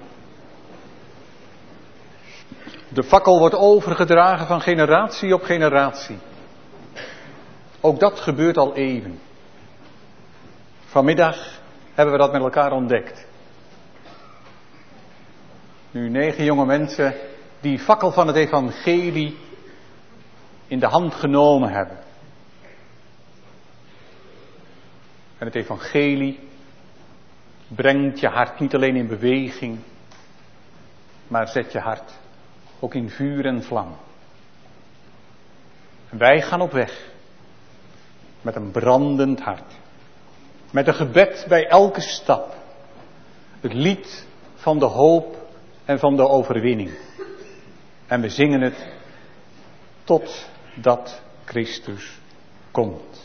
De fakkel wordt overgedragen van generatie op generatie. Ook dat gebeurt al eeuwen. Vanmiddag hebben we dat met elkaar ontdekt. Nu negen jonge mensen die fakkel van het evangelie in de hand genomen hebben. En het evangelie brengt je hart niet alleen in beweging, maar zet je hart ook in vuur en vlam. En wij gaan op weg met een brandend hart. Met een gebed bij elke stap. Het lied van de hoop en van de overwinning. En we zingen het totdat Christus komt.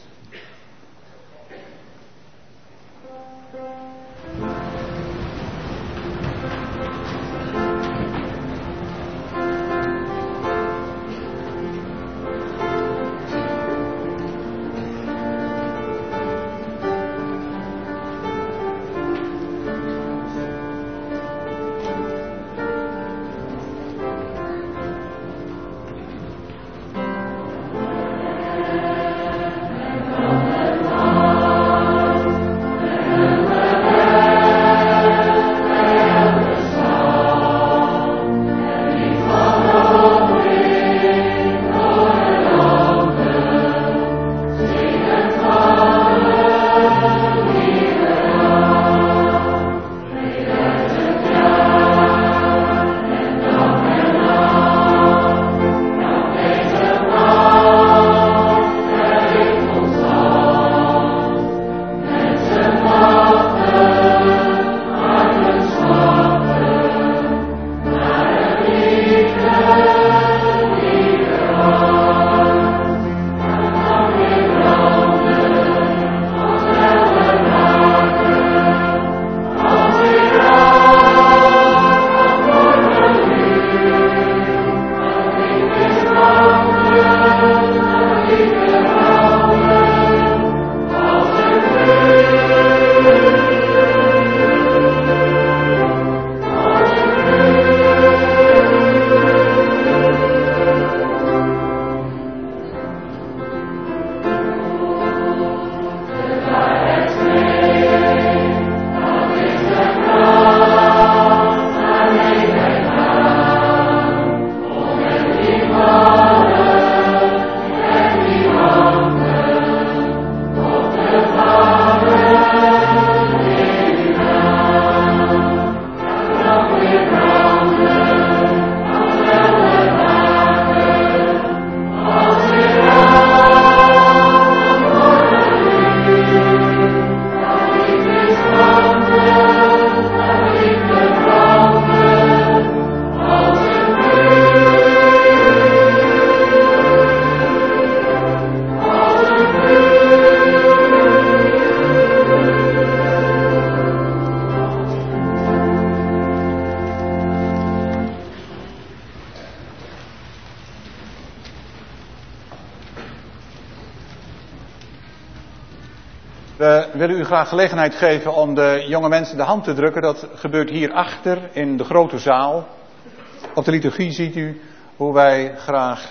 We willen u graag gelegenheid geven om de jonge mensen de hand te drukken. Dat gebeurt hierachter in de grote zaal. Op de liturgie ziet u hoe wij graag,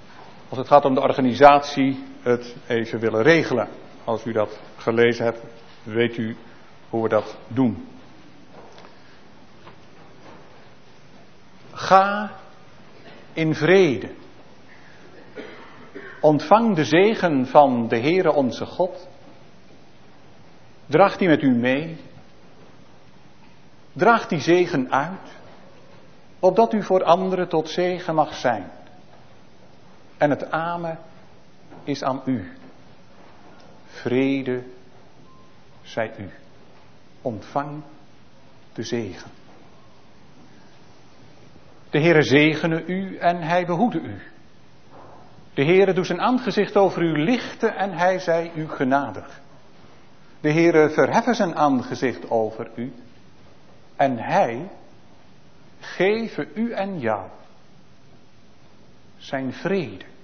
als het gaat om de organisatie, het even willen regelen. Als u dat gelezen hebt, weet u hoe we dat doen. Ga in vrede. Ontvang de zegen van de Heere onze God. Draag die met u mee. Draag die zegen uit, opdat u voor anderen tot zegen mag zijn. En het amen is aan u. Vrede zij u. Ontvang de zegen. De Heere zegene u en hij behoede u. De Heere doet zijn aangezicht over u lichten en hij zij u genadig. De Heere verheffen zijn aangezicht over u en hij geven u en jou zijn vrede.